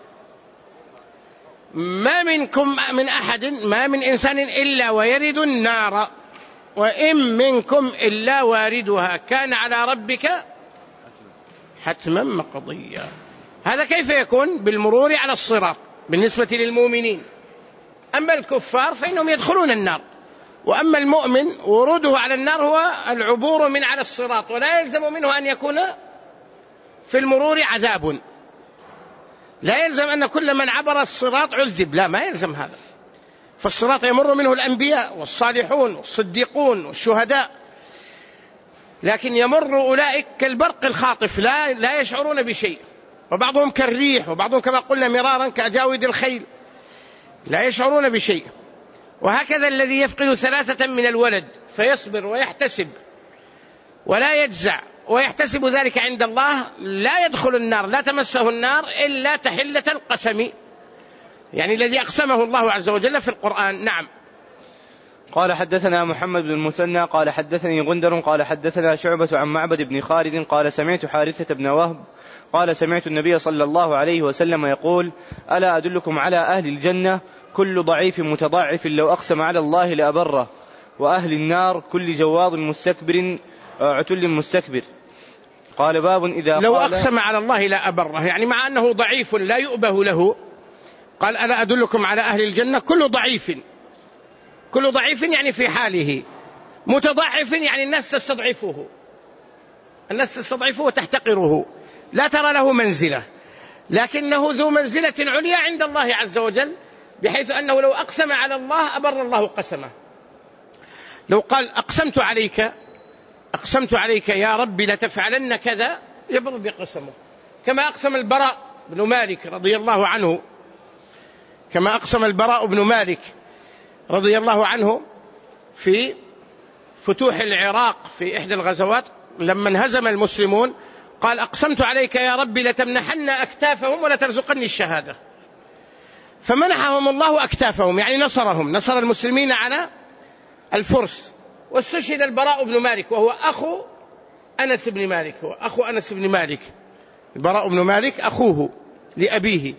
ما منكم من أحد، ما من إنسان إلا ويرد النار، وإن منكم إلا واردها كان على ربك حتما مقضيا. هذا كيف يكون؟ بالمرور على الصراط بالنسبة للمؤمنين. أما الكفار فإنهم يدخلون النار، وأما المؤمن وروده على النار هو العبور من على الصراط، ولا يلزم منه أن يكون في المرور عذاب. لا يلزم أن كل من عبر الصراط عذب، لا، ما يلزم هذا. فالصراط يمر منه الأنبياء والصالحون والصديقون والشهداء، لكن يمر أولئك كالبرق الخاطف لا يشعرون بشيء، وبعضهم كالريح، وبعضهم كما قلنا مرارا كأجاود الخيل، لا يشعرون بشيء. وهكذا الذي يفقد 3 من الولد فيصبر ويحتسب ولا يجزع ويحتسب ذلك عند الله لا يدخل النار، لا تمسه النار إلا تحلة القسم، يعني الذي أقسمه الله عز وجل في القرآن. نعم. قال حدثنا محمد بن المثنى قال حدثني غندر قال حدثنا شعبة عن معبد بن خالد قال سمعت حارثة بن وهب قال سمعت النبي صلى الله عليه وسلم يقول ألا أدلكم على أهل الجنة كل ضعيف متضاعف لو أقسم على الله لأبره، وأهل النار كل جواض مستكبر عتل مستكبر. قال باب إذا لو أقسم على الله لا أبره، يعني مع أنه ضعيف لا يؤبه له، قال ألا أدلكم على أهل الجنة كل ضعيف، كل ضعيف يعني في حاله، متضعف يعني الناس تستضعفه، الناس تستضعفه وتحتقره، لا ترى له منزلة، لكنه ذو منزلة عليا عند الله عز وجل، بحيث أنه لو أقسم على الله أبر الله قسمه. لو قال أقسمت عليك يا رب لتفعلن كذا يبر بقسمه، كما أقسم البراء بن مالك رضي الله عنه، كما أقسم البراء بن مالك رضي الله عنه في فتوح العراق في إحدى الغزوات لما انهزم المسلمون، قال أقسمت عليك يا رب لتمنحن أكتافهم ولترزقني الشهادة، فمنحهم الله أكتافهم، يعني نصرهم، نصر المسلمين على الفرس. واستشهد البراء بن مالك وهو أخو أنس بن مالك، هو أخو أنس بن مالك، البراء بن مالك أخوه لأبيه،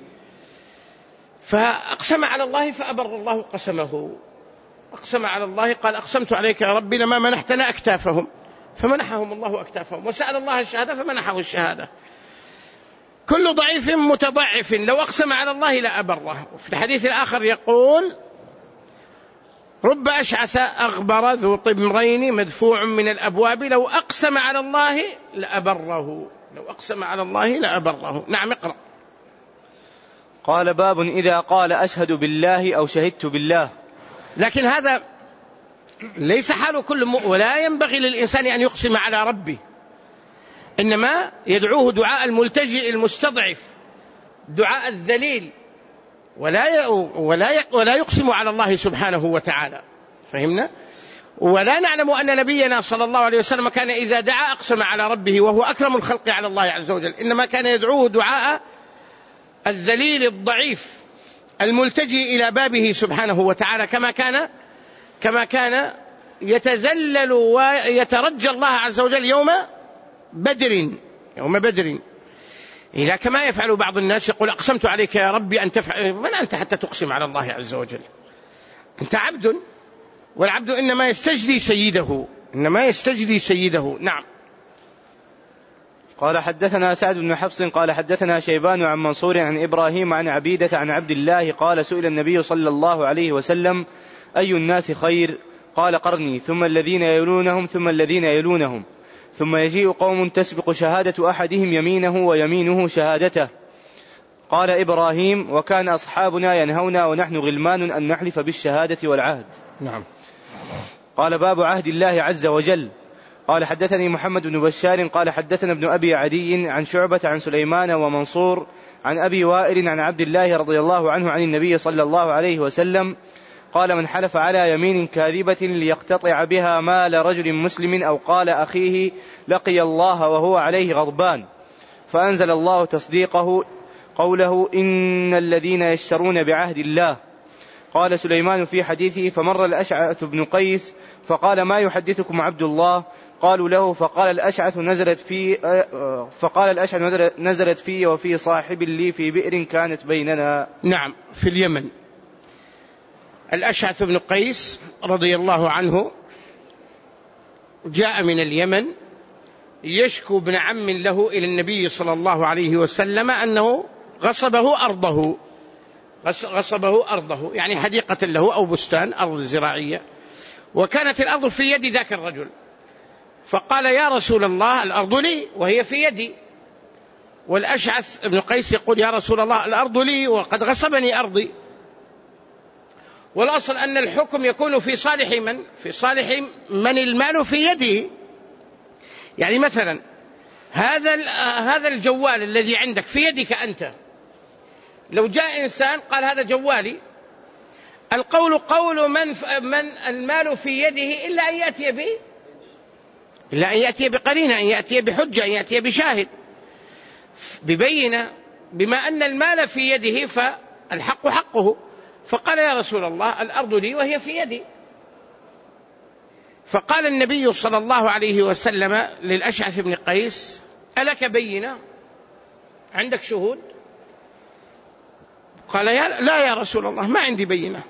فأقسم على الله فأبر الله قسمه. أقسم على الله قال أقسمت عليك يا رب لما منحتنا أكتافهم، فمنحهم الله أكتافهم، وسأل الله الشهادة فمنحه الشهادة. كل ضعيف متضعف لو أقسم على الله لا أبره. وفي الحديث الآخر يقول رب أشعث أغبر ذو طمرين مدفوع من الأبواب لو أقسم على الله لأبره، لو أقسم على الله لأبره. نعم. اقرأ. قال باب إذا قال أشهد بالله أو شهدت بالله. لكن هذا ليس حال كل ولا ينبغي للإنسان أن يقسم على ربه، إنما يدعوه دعاء الملتجئ المستضعف، دعاء الذليل، ولا يقسم على الله سبحانه وتعالى. فهمنا؟ ولا نعلم أن نبينا صلى الله عليه وسلم كان إذا دعا أقسم على ربه وهو أكرم الخلق على الله عز وجل، إنما كان يدعوه دعاء الذليل الضعيف الملتجئ إلى بابه سبحانه وتعالى، كما كان يتذلل ويترجى الله عز وجل يوم بدر. إذا كما يفعل بعض الناس يقول أقسمت عليك يا ربي أن تفعل. من أنت حتى تقسم على الله عز وجل؟ أنت عبد، والعبد إنما يستجدي سيده. نعم. قال حدثنا سعد بن حفص قال حدثنا شيبان عن منصور عن إبراهيم عن عبيدة عن عبد الله قال سئل النبي صلى الله عليه وسلم أي الناس خير؟ قال قرني، ثم الذين يلونهم، ثم الذين يلونهم، ثم يجيء قوم تسبق شهادة أحدهم يمينه ويمينه شهادته. قال إبراهيم وكان أصحابنا ينهونا ونحن غلمان أن نحلف بالشهادة والعهد. نعم. قال باب عهد الله عز وجل. قال حدثني محمد بن بشار قال حدثنا ابن أبي عدي عن شعبة عن سليمان ومنصور عن أبي وائل عن عبد الله رضي الله عنه عن النبي صلى الله عليه وسلم قال من حلف على يمين كاذبة ليقتطع بها مال رجل مسلم أو قال أخيه لقي الله وهو عليه غضبان، فأنزل الله تصديقه قوله إن الذين يشترون بعهد الله. قال سليمان في حديثه فمر الأشعث بن قيس فقال ما يحدثكم عبد الله؟ قالوا له فقال الأشعث نزلت في وفي صاحب لي في بئر كانت بيننا. نعم. في اليمن الأشعث بن قيس رضي الله عنه جاء من اليمن يشكو ابن عم له إلى النبي صلى الله عليه وسلم أنه غصبه أرضه، يعني حديقة له أو بستان، أرض زراعية، وكانت الأرض في يد ذاك الرجل. فقال يا رسول الله الأرض لي وهي في يدي. والأشعث بن قيس يقول يا رسول الله الأرض لي وقد غصبني أرضي. والأصل أن الحكم يكون في صالح من المال في يده. يعني مثلا هذا الجوال الذي عندك في يدك أنت، لو جاء إنسان قال هذا جوالي، القول قول من المال في يده إلا أن يأتي بقرينة، أن يأتي بحجة، أن يأتي بشاهد ببينة، بما أن المال في يده فالحق حقه. فقال يا رسول الله الأرض لي وهي في يدي. فقال النبي صلى الله عليه وسلم للأشعث بن قيس ألك بينة؟ عندك شهود؟ قال لا يا رسول الله ما عندي بينة.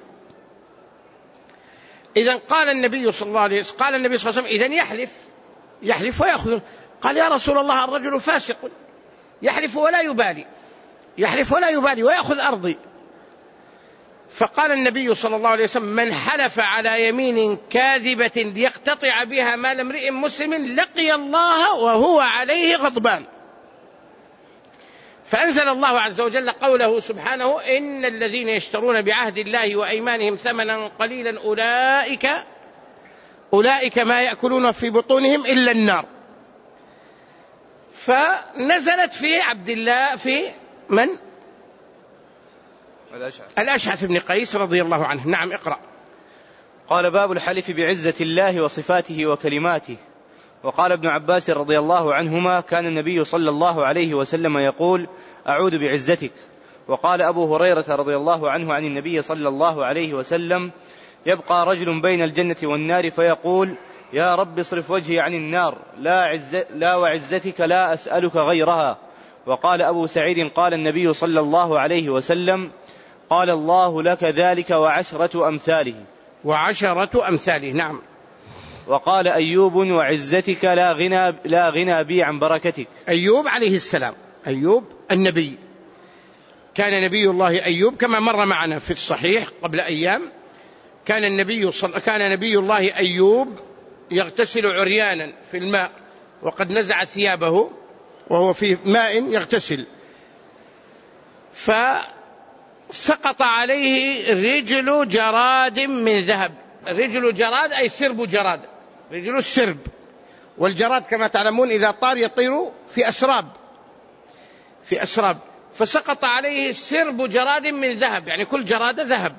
إذن قال النبي صلى الله عليه وسلم إذن يحلف ويأخذ. قال يا رسول الله الرجل فاسق يحلف ولا يبالي ويأخذ أرضي. فقال النبي صلى الله عليه وسلم من حلف على يمين كاذبة ليقتطع بها مال امرئ مسلم لقي الله وهو عليه غضبان. فأنزل الله عز وجل قوله سبحانه إن الذين يشترون بعهد الله وأيمانهم ثمنا قليلا أولئك ما يأكلون في بطونهم إلا النار. فنزلت في عبد الله في من؟ الأشعث بن قيس رضي الله عنه. نعم اقرأ. قال باب الحلف بعزة الله وصفاته وكلماته. وقال ابن عباس رضي الله عنهما كان النبي صلى الله عليه وسلم يقول أعوذ بعزتك. وقال أبو هريرة رضي الله عنه عن النبي صلى الله عليه وسلم يبقى رجل بين الجنة والنار فيقول يا رب اصرف وجهي عن النار لا وعزتك لا أسألك غيرها. وقال أبو سعيد قال النبي صلى الله عليه وسلم قال الله لك ذلك وعشرة أمثاله. نعم. وقال أيوب وعزتك لا غنى بي عن بركتك. أيوب عليه السلام، أيوب النبي، كان نبي الله أيوب كما مر معنا في الصحيح قبل أيام، كان نبي الله أيوب يغتسل عريانا في الماء وقد نزع ثيابه وهو في ماء يغتسل، سقط عليه رجل جراد من ذهب. رجل جراد أي سرب جراد، رجل السرب، والجراد كما تعلمون إذا طار يطير في أسراب، فسقط عليه سرب جراد من ذهب، يعني كل جراد ذهب،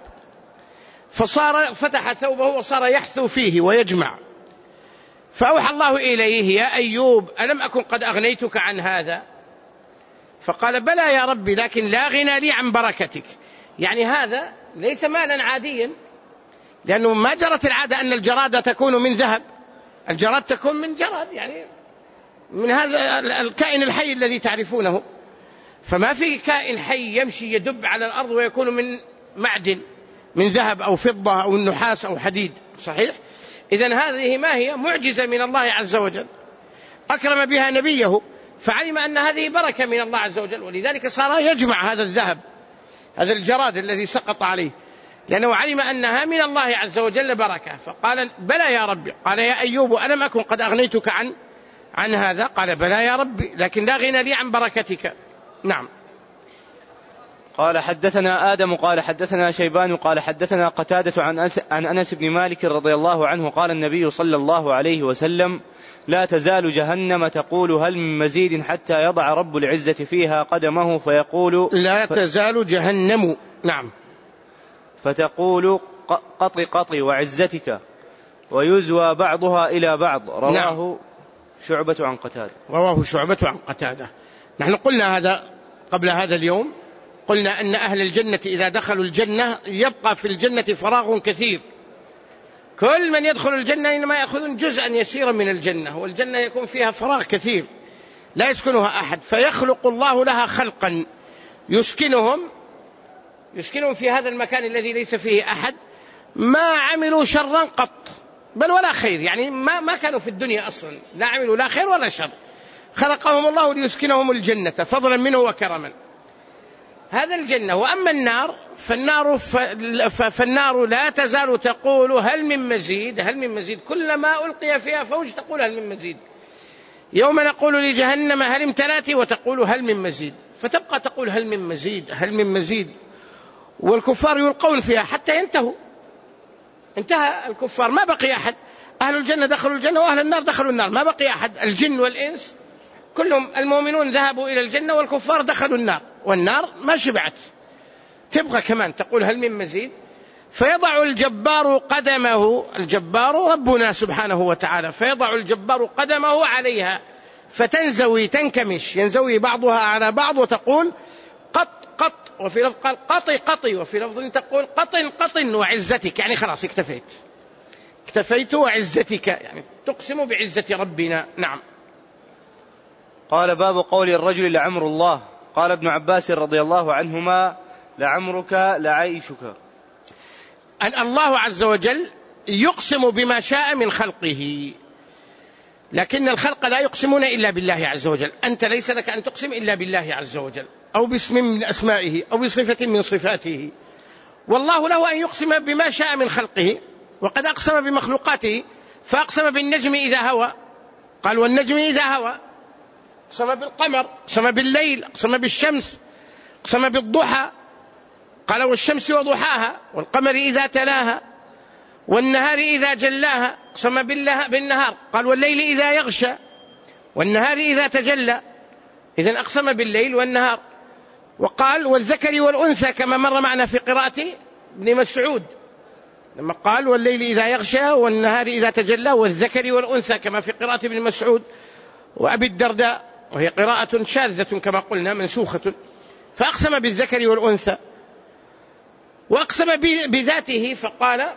فصار فتح ثوبه وصار يحثو فيه ويجمع. فأوحى الله إليه: يا أيوب ألم أكن قد أغنيتك عن هذا؟ فقال: بلى يا ربي، لكن لا غنى لي عن بركتك. يعني هذا ليس مالا عاديا، لأنه ما جرت العادة أن الجرادة تكون من ذهب، الجراد تكون من جراد، يعني من هذا الكائن الحي الذي تعرفونه، فما في كائن حي يمشي يدب على الأرض ويكون من معدن، من ذهب أو فضة أو النحاس أو حديد، صحيح؟ إذن هذه ما هي معجزة من الله عز وجل، أكرم بها نبيه، فعلم أن هذه بركة من الله عز وجل، ولذلك صار يجمع هذا الذهب، هذا الجراد الذي سقط عليه، لأنه علم أنها من الله عز وجل بركة. فقال: بلى يا ربي. قال: يا أيوب ألم أكن قد أغنيتك عن هذا؟ قال: بلى يا ربي، لكن لا غنى لي عن بركتك. نعم. قال: حدثنا آدم قال حدثنا شيبان قال حدثنا قتادة عن أنس بن مالك رضي الله عنه قال: النبي صلى الله عليه وسلم: لا تزال جهنم تقول هل من مزيد حتى يضع رب العزة فيها قدمه فيقول لا تزال جهنم. نعم. فتقول قطي وعزتك، ويزوى بعضها إلى بعض. رواه نعم. شعبة عن قتادة. رواه شعبة عن قتادة. نحن قلنا هذا قبل هذا اليوم، قلنا أن أهل الجنة إذا دخلوا الجنة يبقى في الجنة فراغ كثير، كل من يدخل الجنة إنما يأخذون جزءا يسيرا من الجنة، والجنة يكون فيها فراغ كثير لا يسكنها أحد، فيخلق الله لها خلقا يسكنهم في هذا المكان الذي ليس فيه أحد، ما عملوا شرا قط بل ولا خير، يعني ما كانوا في الدنيا أصلا، لا عملوا لا خير ولا شر، خلقهم الله ليسكنهم الجنة فضلا منه وكرما. هذا الجنة. وأما النار فالنار لا تزال تقول هل من مزيد، هل من مزيد، كلما ألقي فيها فوج تقول هل من مزيد. يوم نقول لجهنم هل امتلأت وتقول هل من مزيد، فتبقى تقول هل من مزيد، هل من مزيد، والكفار يلقون فيها حتى ينتهوا. انتهى الكفار، ما بقي أحد، أهل الجنة دخلوا الجنة وأهل النار دخلوا النار، ما بقي أحد، الجن والإنس كلهم، المؤمنون ذهبوا إلى الجنة والكفار دخلوا النار، والنار ما شبعت، تبغى كمان تقول هل من مزيد. فيضع الجبار قدمه، الجبار ربنا سبحانه وتعالى، فيضع الجبار قدمه عليها فتنزوي تنكمش، ينزوي بعضها على بعض وتقول قط قط، وفي لفظ قال قطي قطي، وفي لفظ تقول قطن قطن وعزتك، يعني خلاص اكتفيت وعزتك، يعني تقسم بعزة ربنا. نعم. قال: باب قول الرجل لعمر الله. قال ابن عباس رضي الله عنهما: لعمرك لعيشك. أن الله عز وجل يقسم بما شاء من خلقه، لكن الخلق لا يقسمون إلا بالله عز وجل، أنت ليس لك أن تقسم إلا بالله عز وجل، أو باسم من أسمائه أو بصفة من صفاته، والله له أن يقسم بما شاء من خلقه، وقد أقسم بمخلوقاته، فأقسم بالنجم إذا هوى، قال والنجم إذا هوى، أقسم بالقمر، أقسم بالليل، أقسم بالشمس، أقسم بالضحى، قال والشمس وضحاها، والقمر إذا تلاها، والنهار إذا جلاها، أقسم بالنهار، قال والليل إذا يغشى، والنهار إذا تجلى، إذن أقسم بالليل والنهار. وقال والذكر والأنثى كما مر معنا في قراءة ابن مسعود، لما قال والليل إذا يغشى والنهار إذا تجلى والذكر والأنثى كما في قراءة ابن مسعود وأبي الدرداء، وهي قراءة شاذة كما قلنا منسوخة. فأقسم بالذكر والأنثى، وأقسم بذاته فقال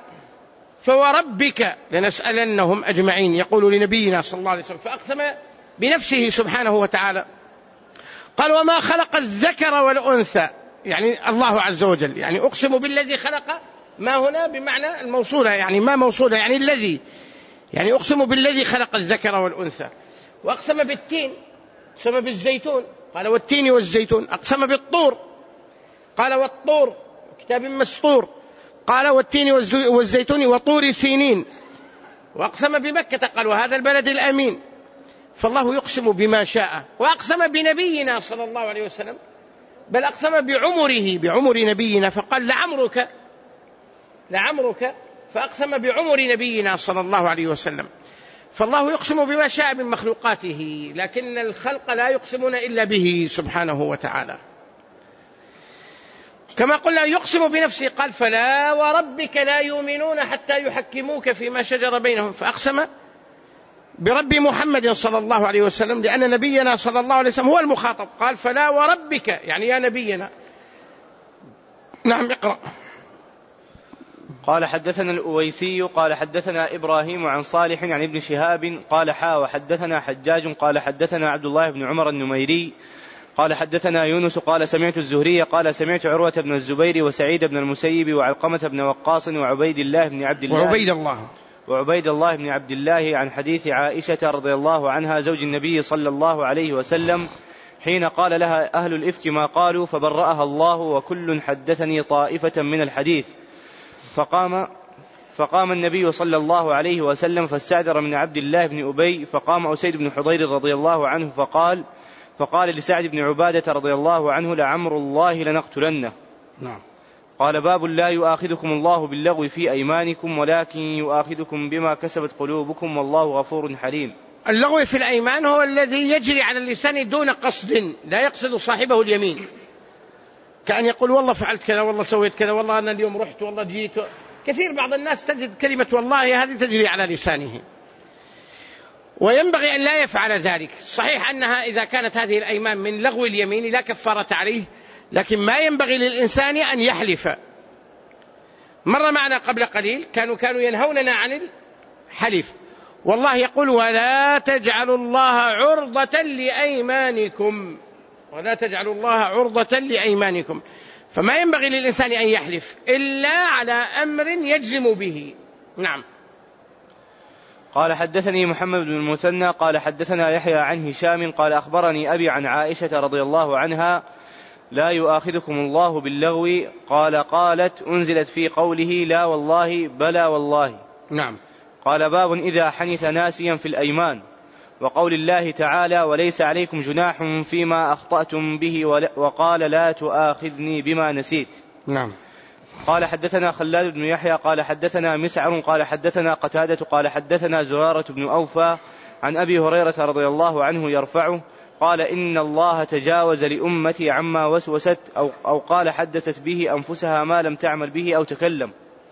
فوربك لنسألنهم أجمعين، يقول لنبينا صلى الله عليه وسلم، فأقسم بنفسه سبحانه وتعالى، قال وما خلق الذكر والأنثى، يعني الله عز وجل، يعني أقسم بالذي خلق، ما هنا بمعنى الموصولة، يعني ما موصولة يعني الذي، يعني أقسم بالذي خلق الذكر والأنثى. وأقسم بالتين، أقسم بالزيتون، قال والتين والزيتون. أقسم بالطور، قال والطور كتاب مسطور، قال والتين والزيتون وطور سينين. وأقسم بمكة، قال وهذا البلد الأمين. فالله يقسم بما شاء. وأقسم بنبينا صلى الله عليه وسلم، بل أقسم بعمر نبينا فقال لعمرك فأقسم بعمر نبينا صلى الله عليه وسلم. فالله يقسم بما شاء من مخلوقاته، لكن الخلق لا يقسمون إلا به سبحانه وتعالى. كما قلنا يقسم بنفسه، قال فلا وربك لا يؤمنون حتى يحكموك فيما شجر بينهم، فأقسم برب محمد صلى الله عليه وسلم لأن نبينا صلى الله عليه وسلم هو المخاطب، قال فلا وربك يعني يا نبينا. نعم اقرأ. قال حدثنا الأويسي قال حدثنا إبراهيم عن صالح عن ابن شهاب قال وحدثنا حجاج قال حدثنا عبد الله بن عمر النميري قال حدثنا يونس قال سمعت الزهري قال سمعت عروة بن الزبير وسعيد بن المسيب وعلقمة بن وقاص وعبيد الله بن عبد الله عن حديث عائشة رضي الله عنها زوج النبي صلى الله عليه وسلم حين قال لها أهل الإفك ما قالوا فبرأها الله وكل حدثني طائفة من الحديث. فقام النبي صلى الله عليه وسلم فاستعذر من عبد الله بن أبي، فقام أسيد بن حضير رضي الله عنه فقال لسعد بن عبادة رضي الله عنه لعمر الله لنقتلنه. نعم. قال باب لا يؤاخذكم الله باللغو في أيمانكم ولكن يؤاخذكم بما كسبت قلوبكم والله غفور حليم. اللغو في الأيمان هو الذي يجري على اللسان دون قصد، لا يقصد صاحبه اليمين، كأن يقول والله فعلت كذا، والله سويت كذا، والله أنا اليوم رحت، والله جيت. كثير بعض الناس تجد كلمة والله هذه تجري على لسانه، وينبغي أن لا يفعل ذلك. صحيح أنها إذا كانت هذه الأيمان من لغو اليمين لا كفارة عليه، لكن ما ينبغي للإنسان أن يحلف. مر معنا قبل قليل كانوا ينهوننا عن الحلف، والله يقول ولا تجعلوا الله عرضة لأيمانكم، ولا تجعلوا الله عرضة لأيمانكم. فما ينبغي للإنسان أن يحلف إلا على أمر يجزم به. نعم. قال حدثني محمد بن المثنى قال حدثنا يحيى عن هشام قال أخبرني أبي عن عائشة رضي الله عنها لا يؤاخذكم الله باللغو قالت أنزلت في قوله لا والله بلى والله. نعم. قال باب إذا حنث ناسيا في الأيمان، وقول الله تعالى وليس عليكم جناح فيما أخطأتم به وقال لا تؤاخذني بما نسيت. نعم. قال حدثنا خلاد بن يحيى قال حدثنا مسعر قال حدثنا قتادة قال حدثنا زرارة بن أوفى عن أبي هريرة رضي الله عنه يرفعه قال إن الله تجاوز لأمتي عما وسوست أو قال حدثت به أنفسها ما لم تعمل به أو تكلم.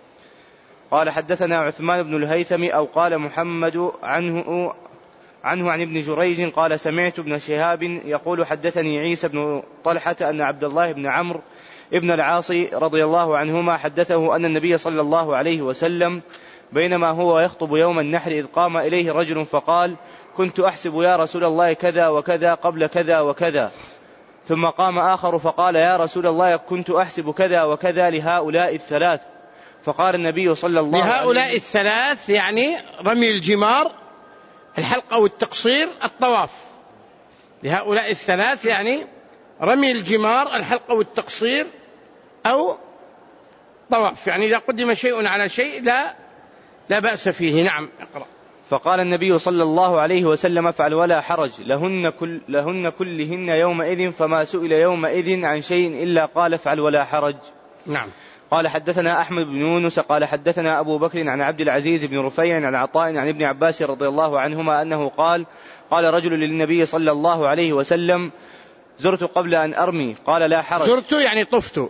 قال حدثنا عثمان بن الهيثم أو قال محمد عنه عن ابن جريج قال سمعت ابن شهاب يقول حدثني عيسى بن طلحة أن عبد الله بن عمرو ابن العاص رضي الله عنهما حدثه أن النبي صلى الله عليه وسلم بينما هو يخطب يوم النحر إذ قام إليه رجل فقال كنت أحسب يا رسول الله كذا وكذا قبل كذا وكذا، ثم قام آخر فقال يا رسول الله كنت أحسب كذا وكذا لهؤلاء الثلاث، فقال النبي صلى الله عليه وسلم لهؤلاء الثلاث يعني رمي الجمار، الحلق أو التقصير، الطواف. لهؤلاء الثلاث يعني رمي الجمار، الحلق أو التقصير، أو طواف، يعني إذا قدم شيء على شيء لا بأس فيه. نعم اقرأ. فقال النبي صلى الله عليه وسلم افعل ولا حرج لهن كلهن يومئذ، فما سئل يومئذ عن شيء إلا قال افعل ولا حرج. نعم. قال حدثنا أحمد بن يونس قال حدثنا أبو بكر عن عبد العزيز بن رفيع عن عطاء عن ابن عباس رضي الله عنهما أنه قال رجل للنبي صلى الله عليه وسلم زرت قبل أن أرمي قال لا حرج. زرت يعني طفت.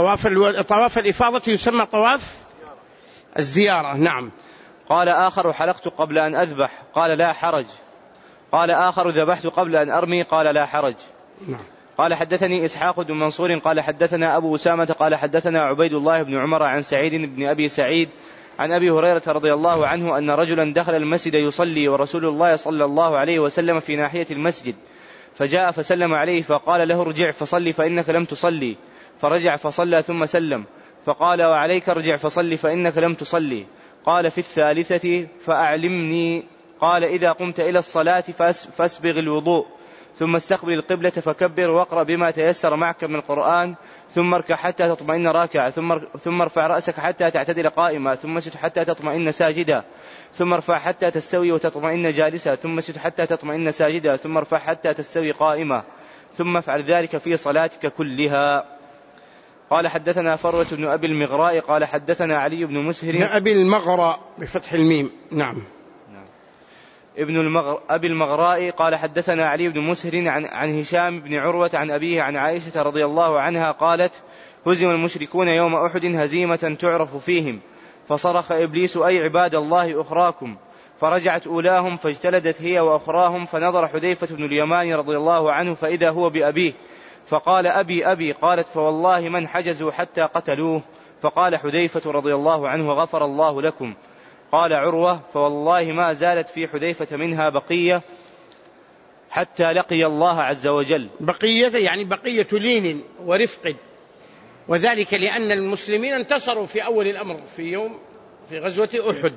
طواف الإفاضة يسمى طواف الزيارة. نعم. قال آخر حلقت قبل أن أذبح قال لا حرج. قال آخر ذبحت قبل أن أرمي قال لا حرج. نعم. قال حدثني إسحاق بن منصور قال حدثنا أبو أسامة قال حدثنا عبيد الله بن عمر عن سعيد بن أبي سعيد عن أبي هريرة رضي الله عنه أن رجلا دخل المسجد يصلي ورسول الله صلى الله عليه وسلم في ناحية المسجد، فجاء فسلم عليه فقال له ارجع فصلي فإنك لم تصلي، فرجع فصلى ثم سلم، فقال وعليك ارجع فصلي فإنك لم تصلي. قال في الثالثة فأعلمني. قال إذا قمت إلى الصلاة فاسبغ الوضوء، ثم استقبل القبلة فكبر واقرأ بما تيسر معك من القرآن، ثم اركع حتى تطمئن راكعا، ثم ارفع رأسك حتى تعتدل قائما، ثم اسجد حتى تطمئن ساجدا، ثم ارفع حتى تستوي وتطمئن جالسا، ثم اسجد حتى تطمئن ساجدا، ثم ارفع حتى تستوي قائما، ثم افعل ذلك في صلاتك كلها. قال حدثنا فروة بن أبي المغراء قال حدثنا علي بن مسهر أبي المغراء بفتح الميم. نعم. ابن أبي المغراء قال حدثنا علي بن مسهر عن هشام بن عروة عن أبيه عن عائشة رضي الله عنها قالت هزم المشركون يوم أحد هزيمة تعرف فيهم، فصرخ إبليس أي عباد الله أخراكم، فرجعت أولاهم فاجتلدت هي وأخراهم، فنظر حذيفة بن اليمان رضي الله عنه فإذا هو بأبيه، فقال أبي. قالت فوالله من حجزوا حتى قتلوه، فقال حذيفة رضي الله عنه غفر الله لكم. قال عروة فوالله ما زالت في حذيفة منها بقية حتى لقي الله عز وجل. بقية يعني بقية لين ورفق، وذلك لأن المسلمين انتصروا في أول الأمر في غزوة أحد،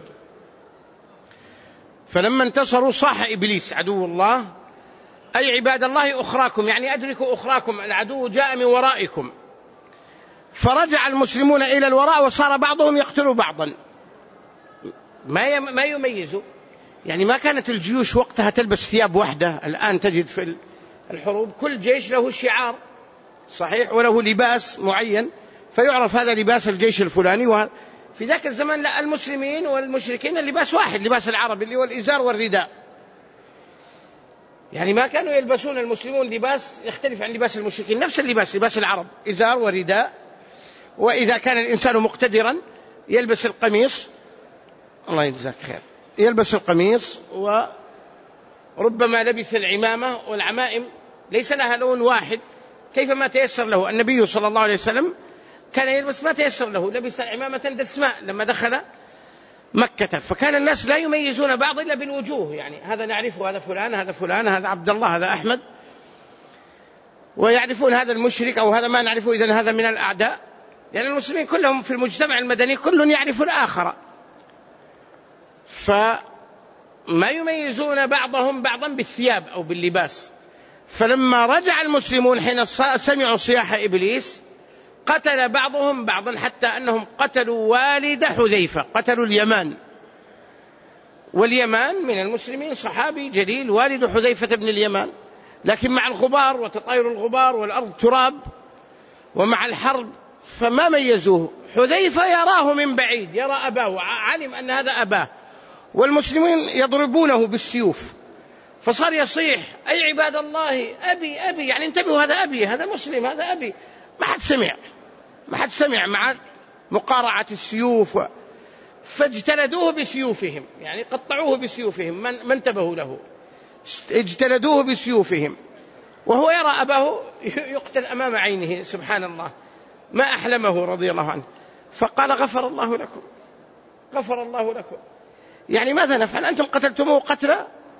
فلما انتصروا صاح إبليس عدو الله أي عباد الله أخراكم، يعني أدركوا أخراكم، العدو جاء من ورائكم. فرجع المسلمون إلى الوراء وصار بعضهم يقتل بعضا، ما يميزوا، يعني ما كانت الجيوش وقتها تلبس ثياب واحدة. الآن تجد في الحروب كل جيش له شعار صحيح وله لباس معين فيعرف هذا لباس الجيش الفلاني، في ذاك الزمان لا، المسلمين والمشركين اللباس واحد، لباس العرب اللي هو الإزار والرداء، يعني ما كانوا يلبسون المسلمون لباس يختلف عن لباس المشركين، نفس اللباس، لباس العرب إزار ورداء، وإذا كان الإنسان مقتدرا يلبس القميص، الله يجزاك خير، يلبس القميص، وربما لبس العمامة، والعمائم ليس لها لون واحد كيفما تيسر له. النبي صلى الله عليه وسلم كان يلبس ما تيسر له، لبس عمامة دسماء لما دخل مكة، فكان الناس لا يميزون بعض إلا بالوجوه، يعني هذا نعرفه، هذا فلان، هذا فلان، هذا عبد الله، هذا أحمد، ويعرفون هذا المشرك أو هذا ما نعرفه إذن هذا من الأعداء، يعني المسلمين كلهم في المجتمع المدني كل يعرف الآخر، فما يميزون بعضهم بعضا بالثياب أو باللباس. فلما رجع المسلمون حين سمعوا صياح إبليس قتل بعضهم بعضا، حتى أنهم قتلوا والد حذيفة، قتلوا اليمان، واليمان من المسلمين صحابي جليل والد حذيفة بن اليمان، لكن مع الغبار وتطاير الغبار والأرض تراب ومع الحرب فما ميزوه. حذيفة يراه من بعيد، يرى أباه، علم أن هذا أباه، والمسلمين يضربونه بالسيوف، فصار يصيح أي عباد الله أبي، يعني انتبهوا هذا أبي، هذا مسلم، هذا أبي. ما حد سمع مع مقارعة السيوف، فاجتلدوه بسيوفهم، يعني قطعوه بسيوفهم، ما انتبهوا له، اجتلدوه بسيوفهم، وهو يرى أباه يقتل أمام عينه، سبحان الله، ما أحلمه رضي الله عنه، فقال غفر الله لكم، غفر الله لكم، يعني ماذا نفعل؟ أنتم قتلتموه قتل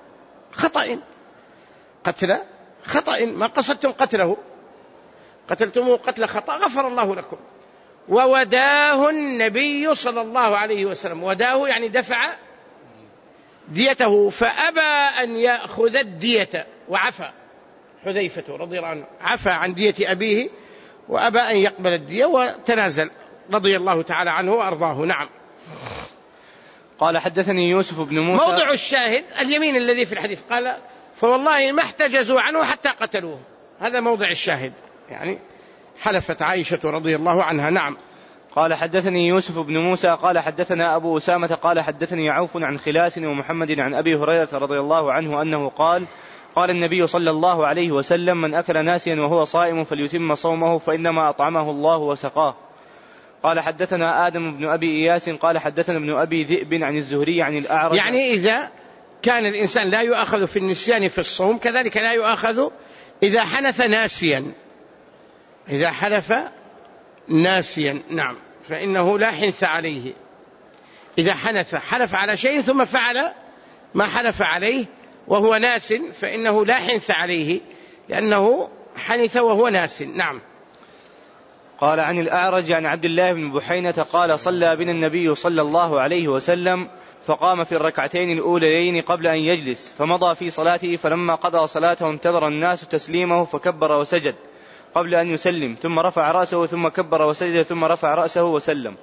خطأ، ما قصدتم قتله، قتلتموه قتل خطأ، غفر الله لكم. ووداه النبي صلى الله عليه وسلم، وداه يعني دفع ديته، فأبى أن يأخذ الدية، وعفى حذيفة رضي الله عنه، عفى عن دية أبيه وأبى أن يقبل الدية وتنازل رضي الله تعالى عنه وأرضاه. نعم. قال حدثني يوسف بن موسى. موضع الشاهد اليمين الذي في الحديث، قال فوالله ما احتجزوا عنه حتى قتلوه، هذا موضع الشاهد، يعني حلفت عائشة رضي الله عنها. نعم. قال حدثني يوسف بن موسى قال حدثنا أبو أسامة قال حدثني عوف عن خلاس ومحمد عن أبي هريرة رضي الله عنه أنه قال النبي صلى الله عليه وسلم من أكل ناسيا وهو صائم فليتم صومه فإنما أطعمه الله وسقاه. قال حدثنا آدم بن أبي إياس قال حدثنا ابن أبي ذئب عن الزهري عن الأعرج. يعني إذا كان الإنسان لا يؤاخذ في النسيان في الصوم، كذلك لا يؤاخذ إذا حنث ناسيا، إذا حلف ناسيا، نعم، فإنه لا حنث عليه. إذا حلف على شيء ثم فعل ما حلف عليه وهو ناس فإنه لا حنث عليه، لأنه حنث وهو ناس. نعم. قال عن الأعرج عن عبد الله بن بحينة قال صلى بنا النبي صلى الله عليه وسلم فقام في الركعتين الأوليين قبل أن يجلس، فمضى في صلاته، فلما قضى صلاته انتظر الناس تسليمه فكبر وسجد قبل أن يسلم، ثم رفع رأسه ثم كبر وسجد ثم رفع رأسه وسلم.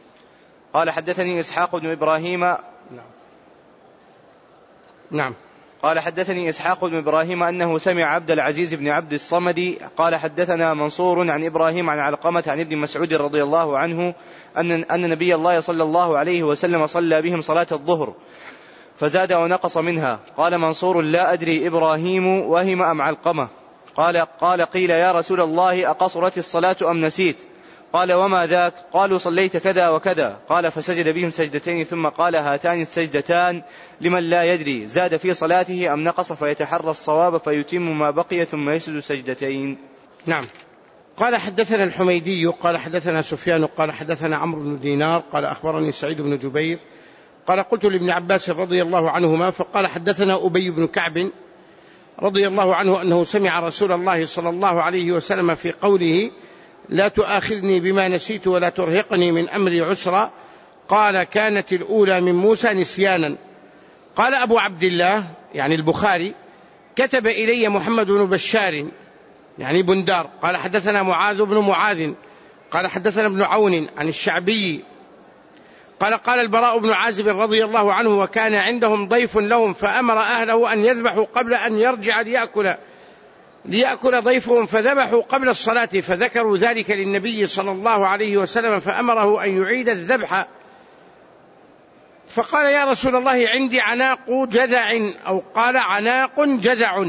قال حدثني إسحاق بن إبراهيم. نعم. قال حدثني إسحاق بن إبراهيم أنه سمع عبد العزيز بن عبد الصمد قال حدثنا منصور عن إبراهيم عن علقمة عن ابن مسعود رضي الله عنه أن نبي الله صلى الله عليه وسلم صلى بهم صلاة الظهر فزاد ونقص منها. قال منصور لا أدري إبراهيم وهم أم علقمة. قال قيل يا رسول الله أقصرت الصلاة أم نسيت؟ قال وما ذاك؟ قالوا صليت كذا وكذا. قال فسجد بهم سجدتين ثم قال هاتان السجدتان لمن لا يدري زاد في صلاته أم نقص فيتحرى الصواب فيتم ما بقي ثم يسجد سجدتين. نعم. قال حدثنا الحميدي قال حدثنا سفيان قال حدثنا عمرو بن دينار قال أخبرني سعيد بن جبير قال قلت لابن عباس رضي الله عنهما فقال حدثنا أبي بن كعب رضي الله عنه أنه سمع رسول الله صلى الله عليه وسلم في قوله لا تؤاخذني بما نسيت ولا ترهقني من أمري عسرا قال كانت الأولى من موسى نسيانا. قال أبو عبد الله يعني البخاري كتب إلي محمد بن بشار يعني بندار قال حدثنا معاذ بن معاذ قال حدثنا ابن عون عن الشعبي قال البراء بن عازب رضي الله عنه وكان عندهم ضيف لهم فأمر أهله أن يذبحوا قبل أن يرجع ليأكل ضيفهم فذبحوا قبل الصلاة فذكروا ذلك للنبي صلى الله عليه وسلم فأمره أن يعيد الذبح فقال يا رسول الله عندي عناق جذع أو قال عناق جذع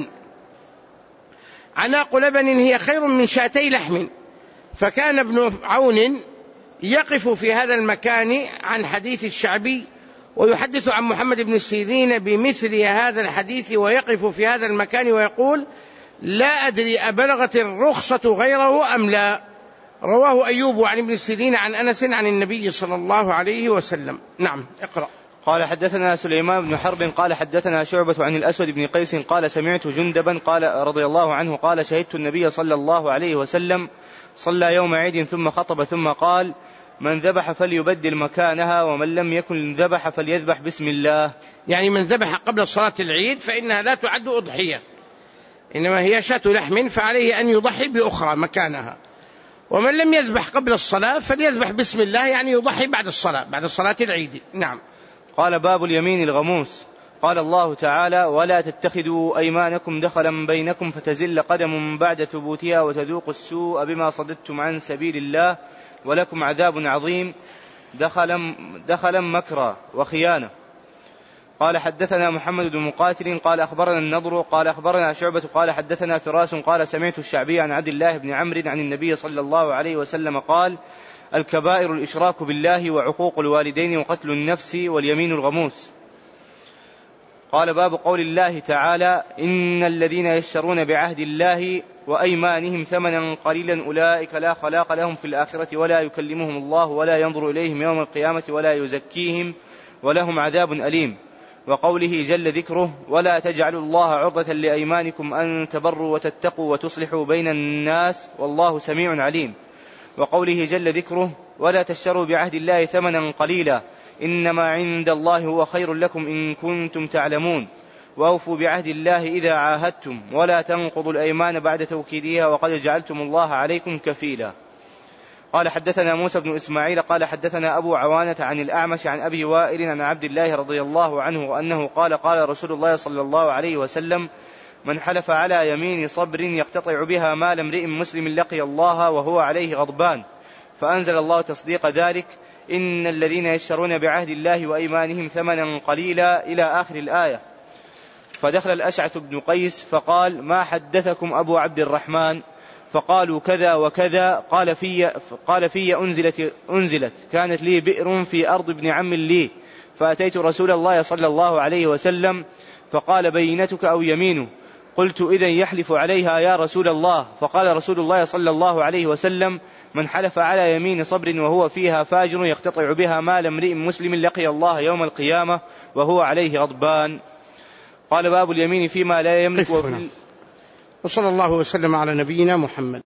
عناق لبن هي خير من شاتي لحم. فكان ابن عون يقف في هذا المكان عن حديث الشعبي ويحدث عن محمد بن سيرين بمثل هذا الحديث ويقف في هذا المكان ويقول لا أدري أبلغت الرخصة غيره أم لا. رواه أيوب عن ابن سيرين عن أنس عن النبي صلى الله عليه وسلم. نعم اقرأ. قال حدثنا سليمان بن حرب قال حدثنا شعبة عن الأسود بن قيس قال سمعت جندبا قال رضي الله عنه قال شهدت النبي صلى الله عليه وسلم صلى يوم عيد ثم خطب ثم قال من ذبح فليبدل مكانها ومن لم يكن ذبح فليذبح بسم الله. يعني من ذبح قبل صلاة العيد فإنها لا تعد أضحية إنما هي شاة لحم فعليه أن يضحي بأخرى مكانها ومن لم يذبح قبل الصلاة فليذبح بسم الله يعني يضحي بعد صلاة العيد. نعم. قال باب اليمين الغموس. قال الله تعالى ولا تتخذوا أيمانكم دخلا بينكم فتزل قدم بعد ثبوتها وتذوقوا السوء بما صددتم عن سبيل الله ولكم عذاب عظيم. دخلا مكرا وخيانة. قال حدثنا محمد بن مقاتل قال أخبرنا النضر قال أخبرنا شعبة قال حدثنا فراس قال سمعت الشعبي عن عبد الله بن عمرو عن النبي صلى الله عليه وسلم قال الكبائر الإشراك بالله وعقوق الوالدين وقتل النفس واليمين الغموس. قال باب قول الله تعالى إن الذين يشترون بعهد الله وأيمانهم ثمنا قليلا أولئك لا خلاق لهم في الآخرة ولا يكلمهم الله ولا ينظر إليهم يوم القيامة ولا يزكيهم ولهم عذاب أليم. وقوله جل ذكره ولا تجعلوا الله عرضة لأيمانكم أن تبروا وتتقوا وتصلحوا بين الناس والله سميع عليم. وقوله جل ذكره ولا تشتروا بعهد الله ثمنا قليلا إنما عند الله هو خير لكم إن كنتم تعلمون وأوفوا بعهد الله إذا عاهدتم ولا تنقضوا الأيمان بعد توكيدها وقد جعلتم الله عليكم كفيلا. قال حدثنا موسى بن إسماعيل قال حدثنا أبو عوانة عن الأعمش عن أبي وائل عن عبد الله رضي الله عنه أنه قال رسول الله صلى الله عليه وسلم من حلف على يمين صبر يقتطع بها مال امرئ مسلم لقي الله وهو عليه غضبان فأنزل الله تصديق ذلك إن الذين يشترون بعهد الله وأيمانهم ثمنا قليلا إلى آخر الآية. فدخل الأشعث بن قيس فقال ما حدثكم أبو عبد الرحمن؟ فقالوا كذا وكذا. قال في أنزلت كانت لي بئر في أرض ابن عم لي فأتيت رسول الله صلى الله عليه وسلم فقال بينتك أو يمينه؟ قلت إذن يحلف عليها يا رسول الله. فقال رسول الله صلى الله عليه وسلم من حلف على يمين صبر وهو فيها فاجر يقتطع بها مال امرئ مسلم لقي الله يوم القيامة وهو عليه غضبان. قال باب اليمين فيما لا يملك. وصلى الله وسلم على نبينا محمد.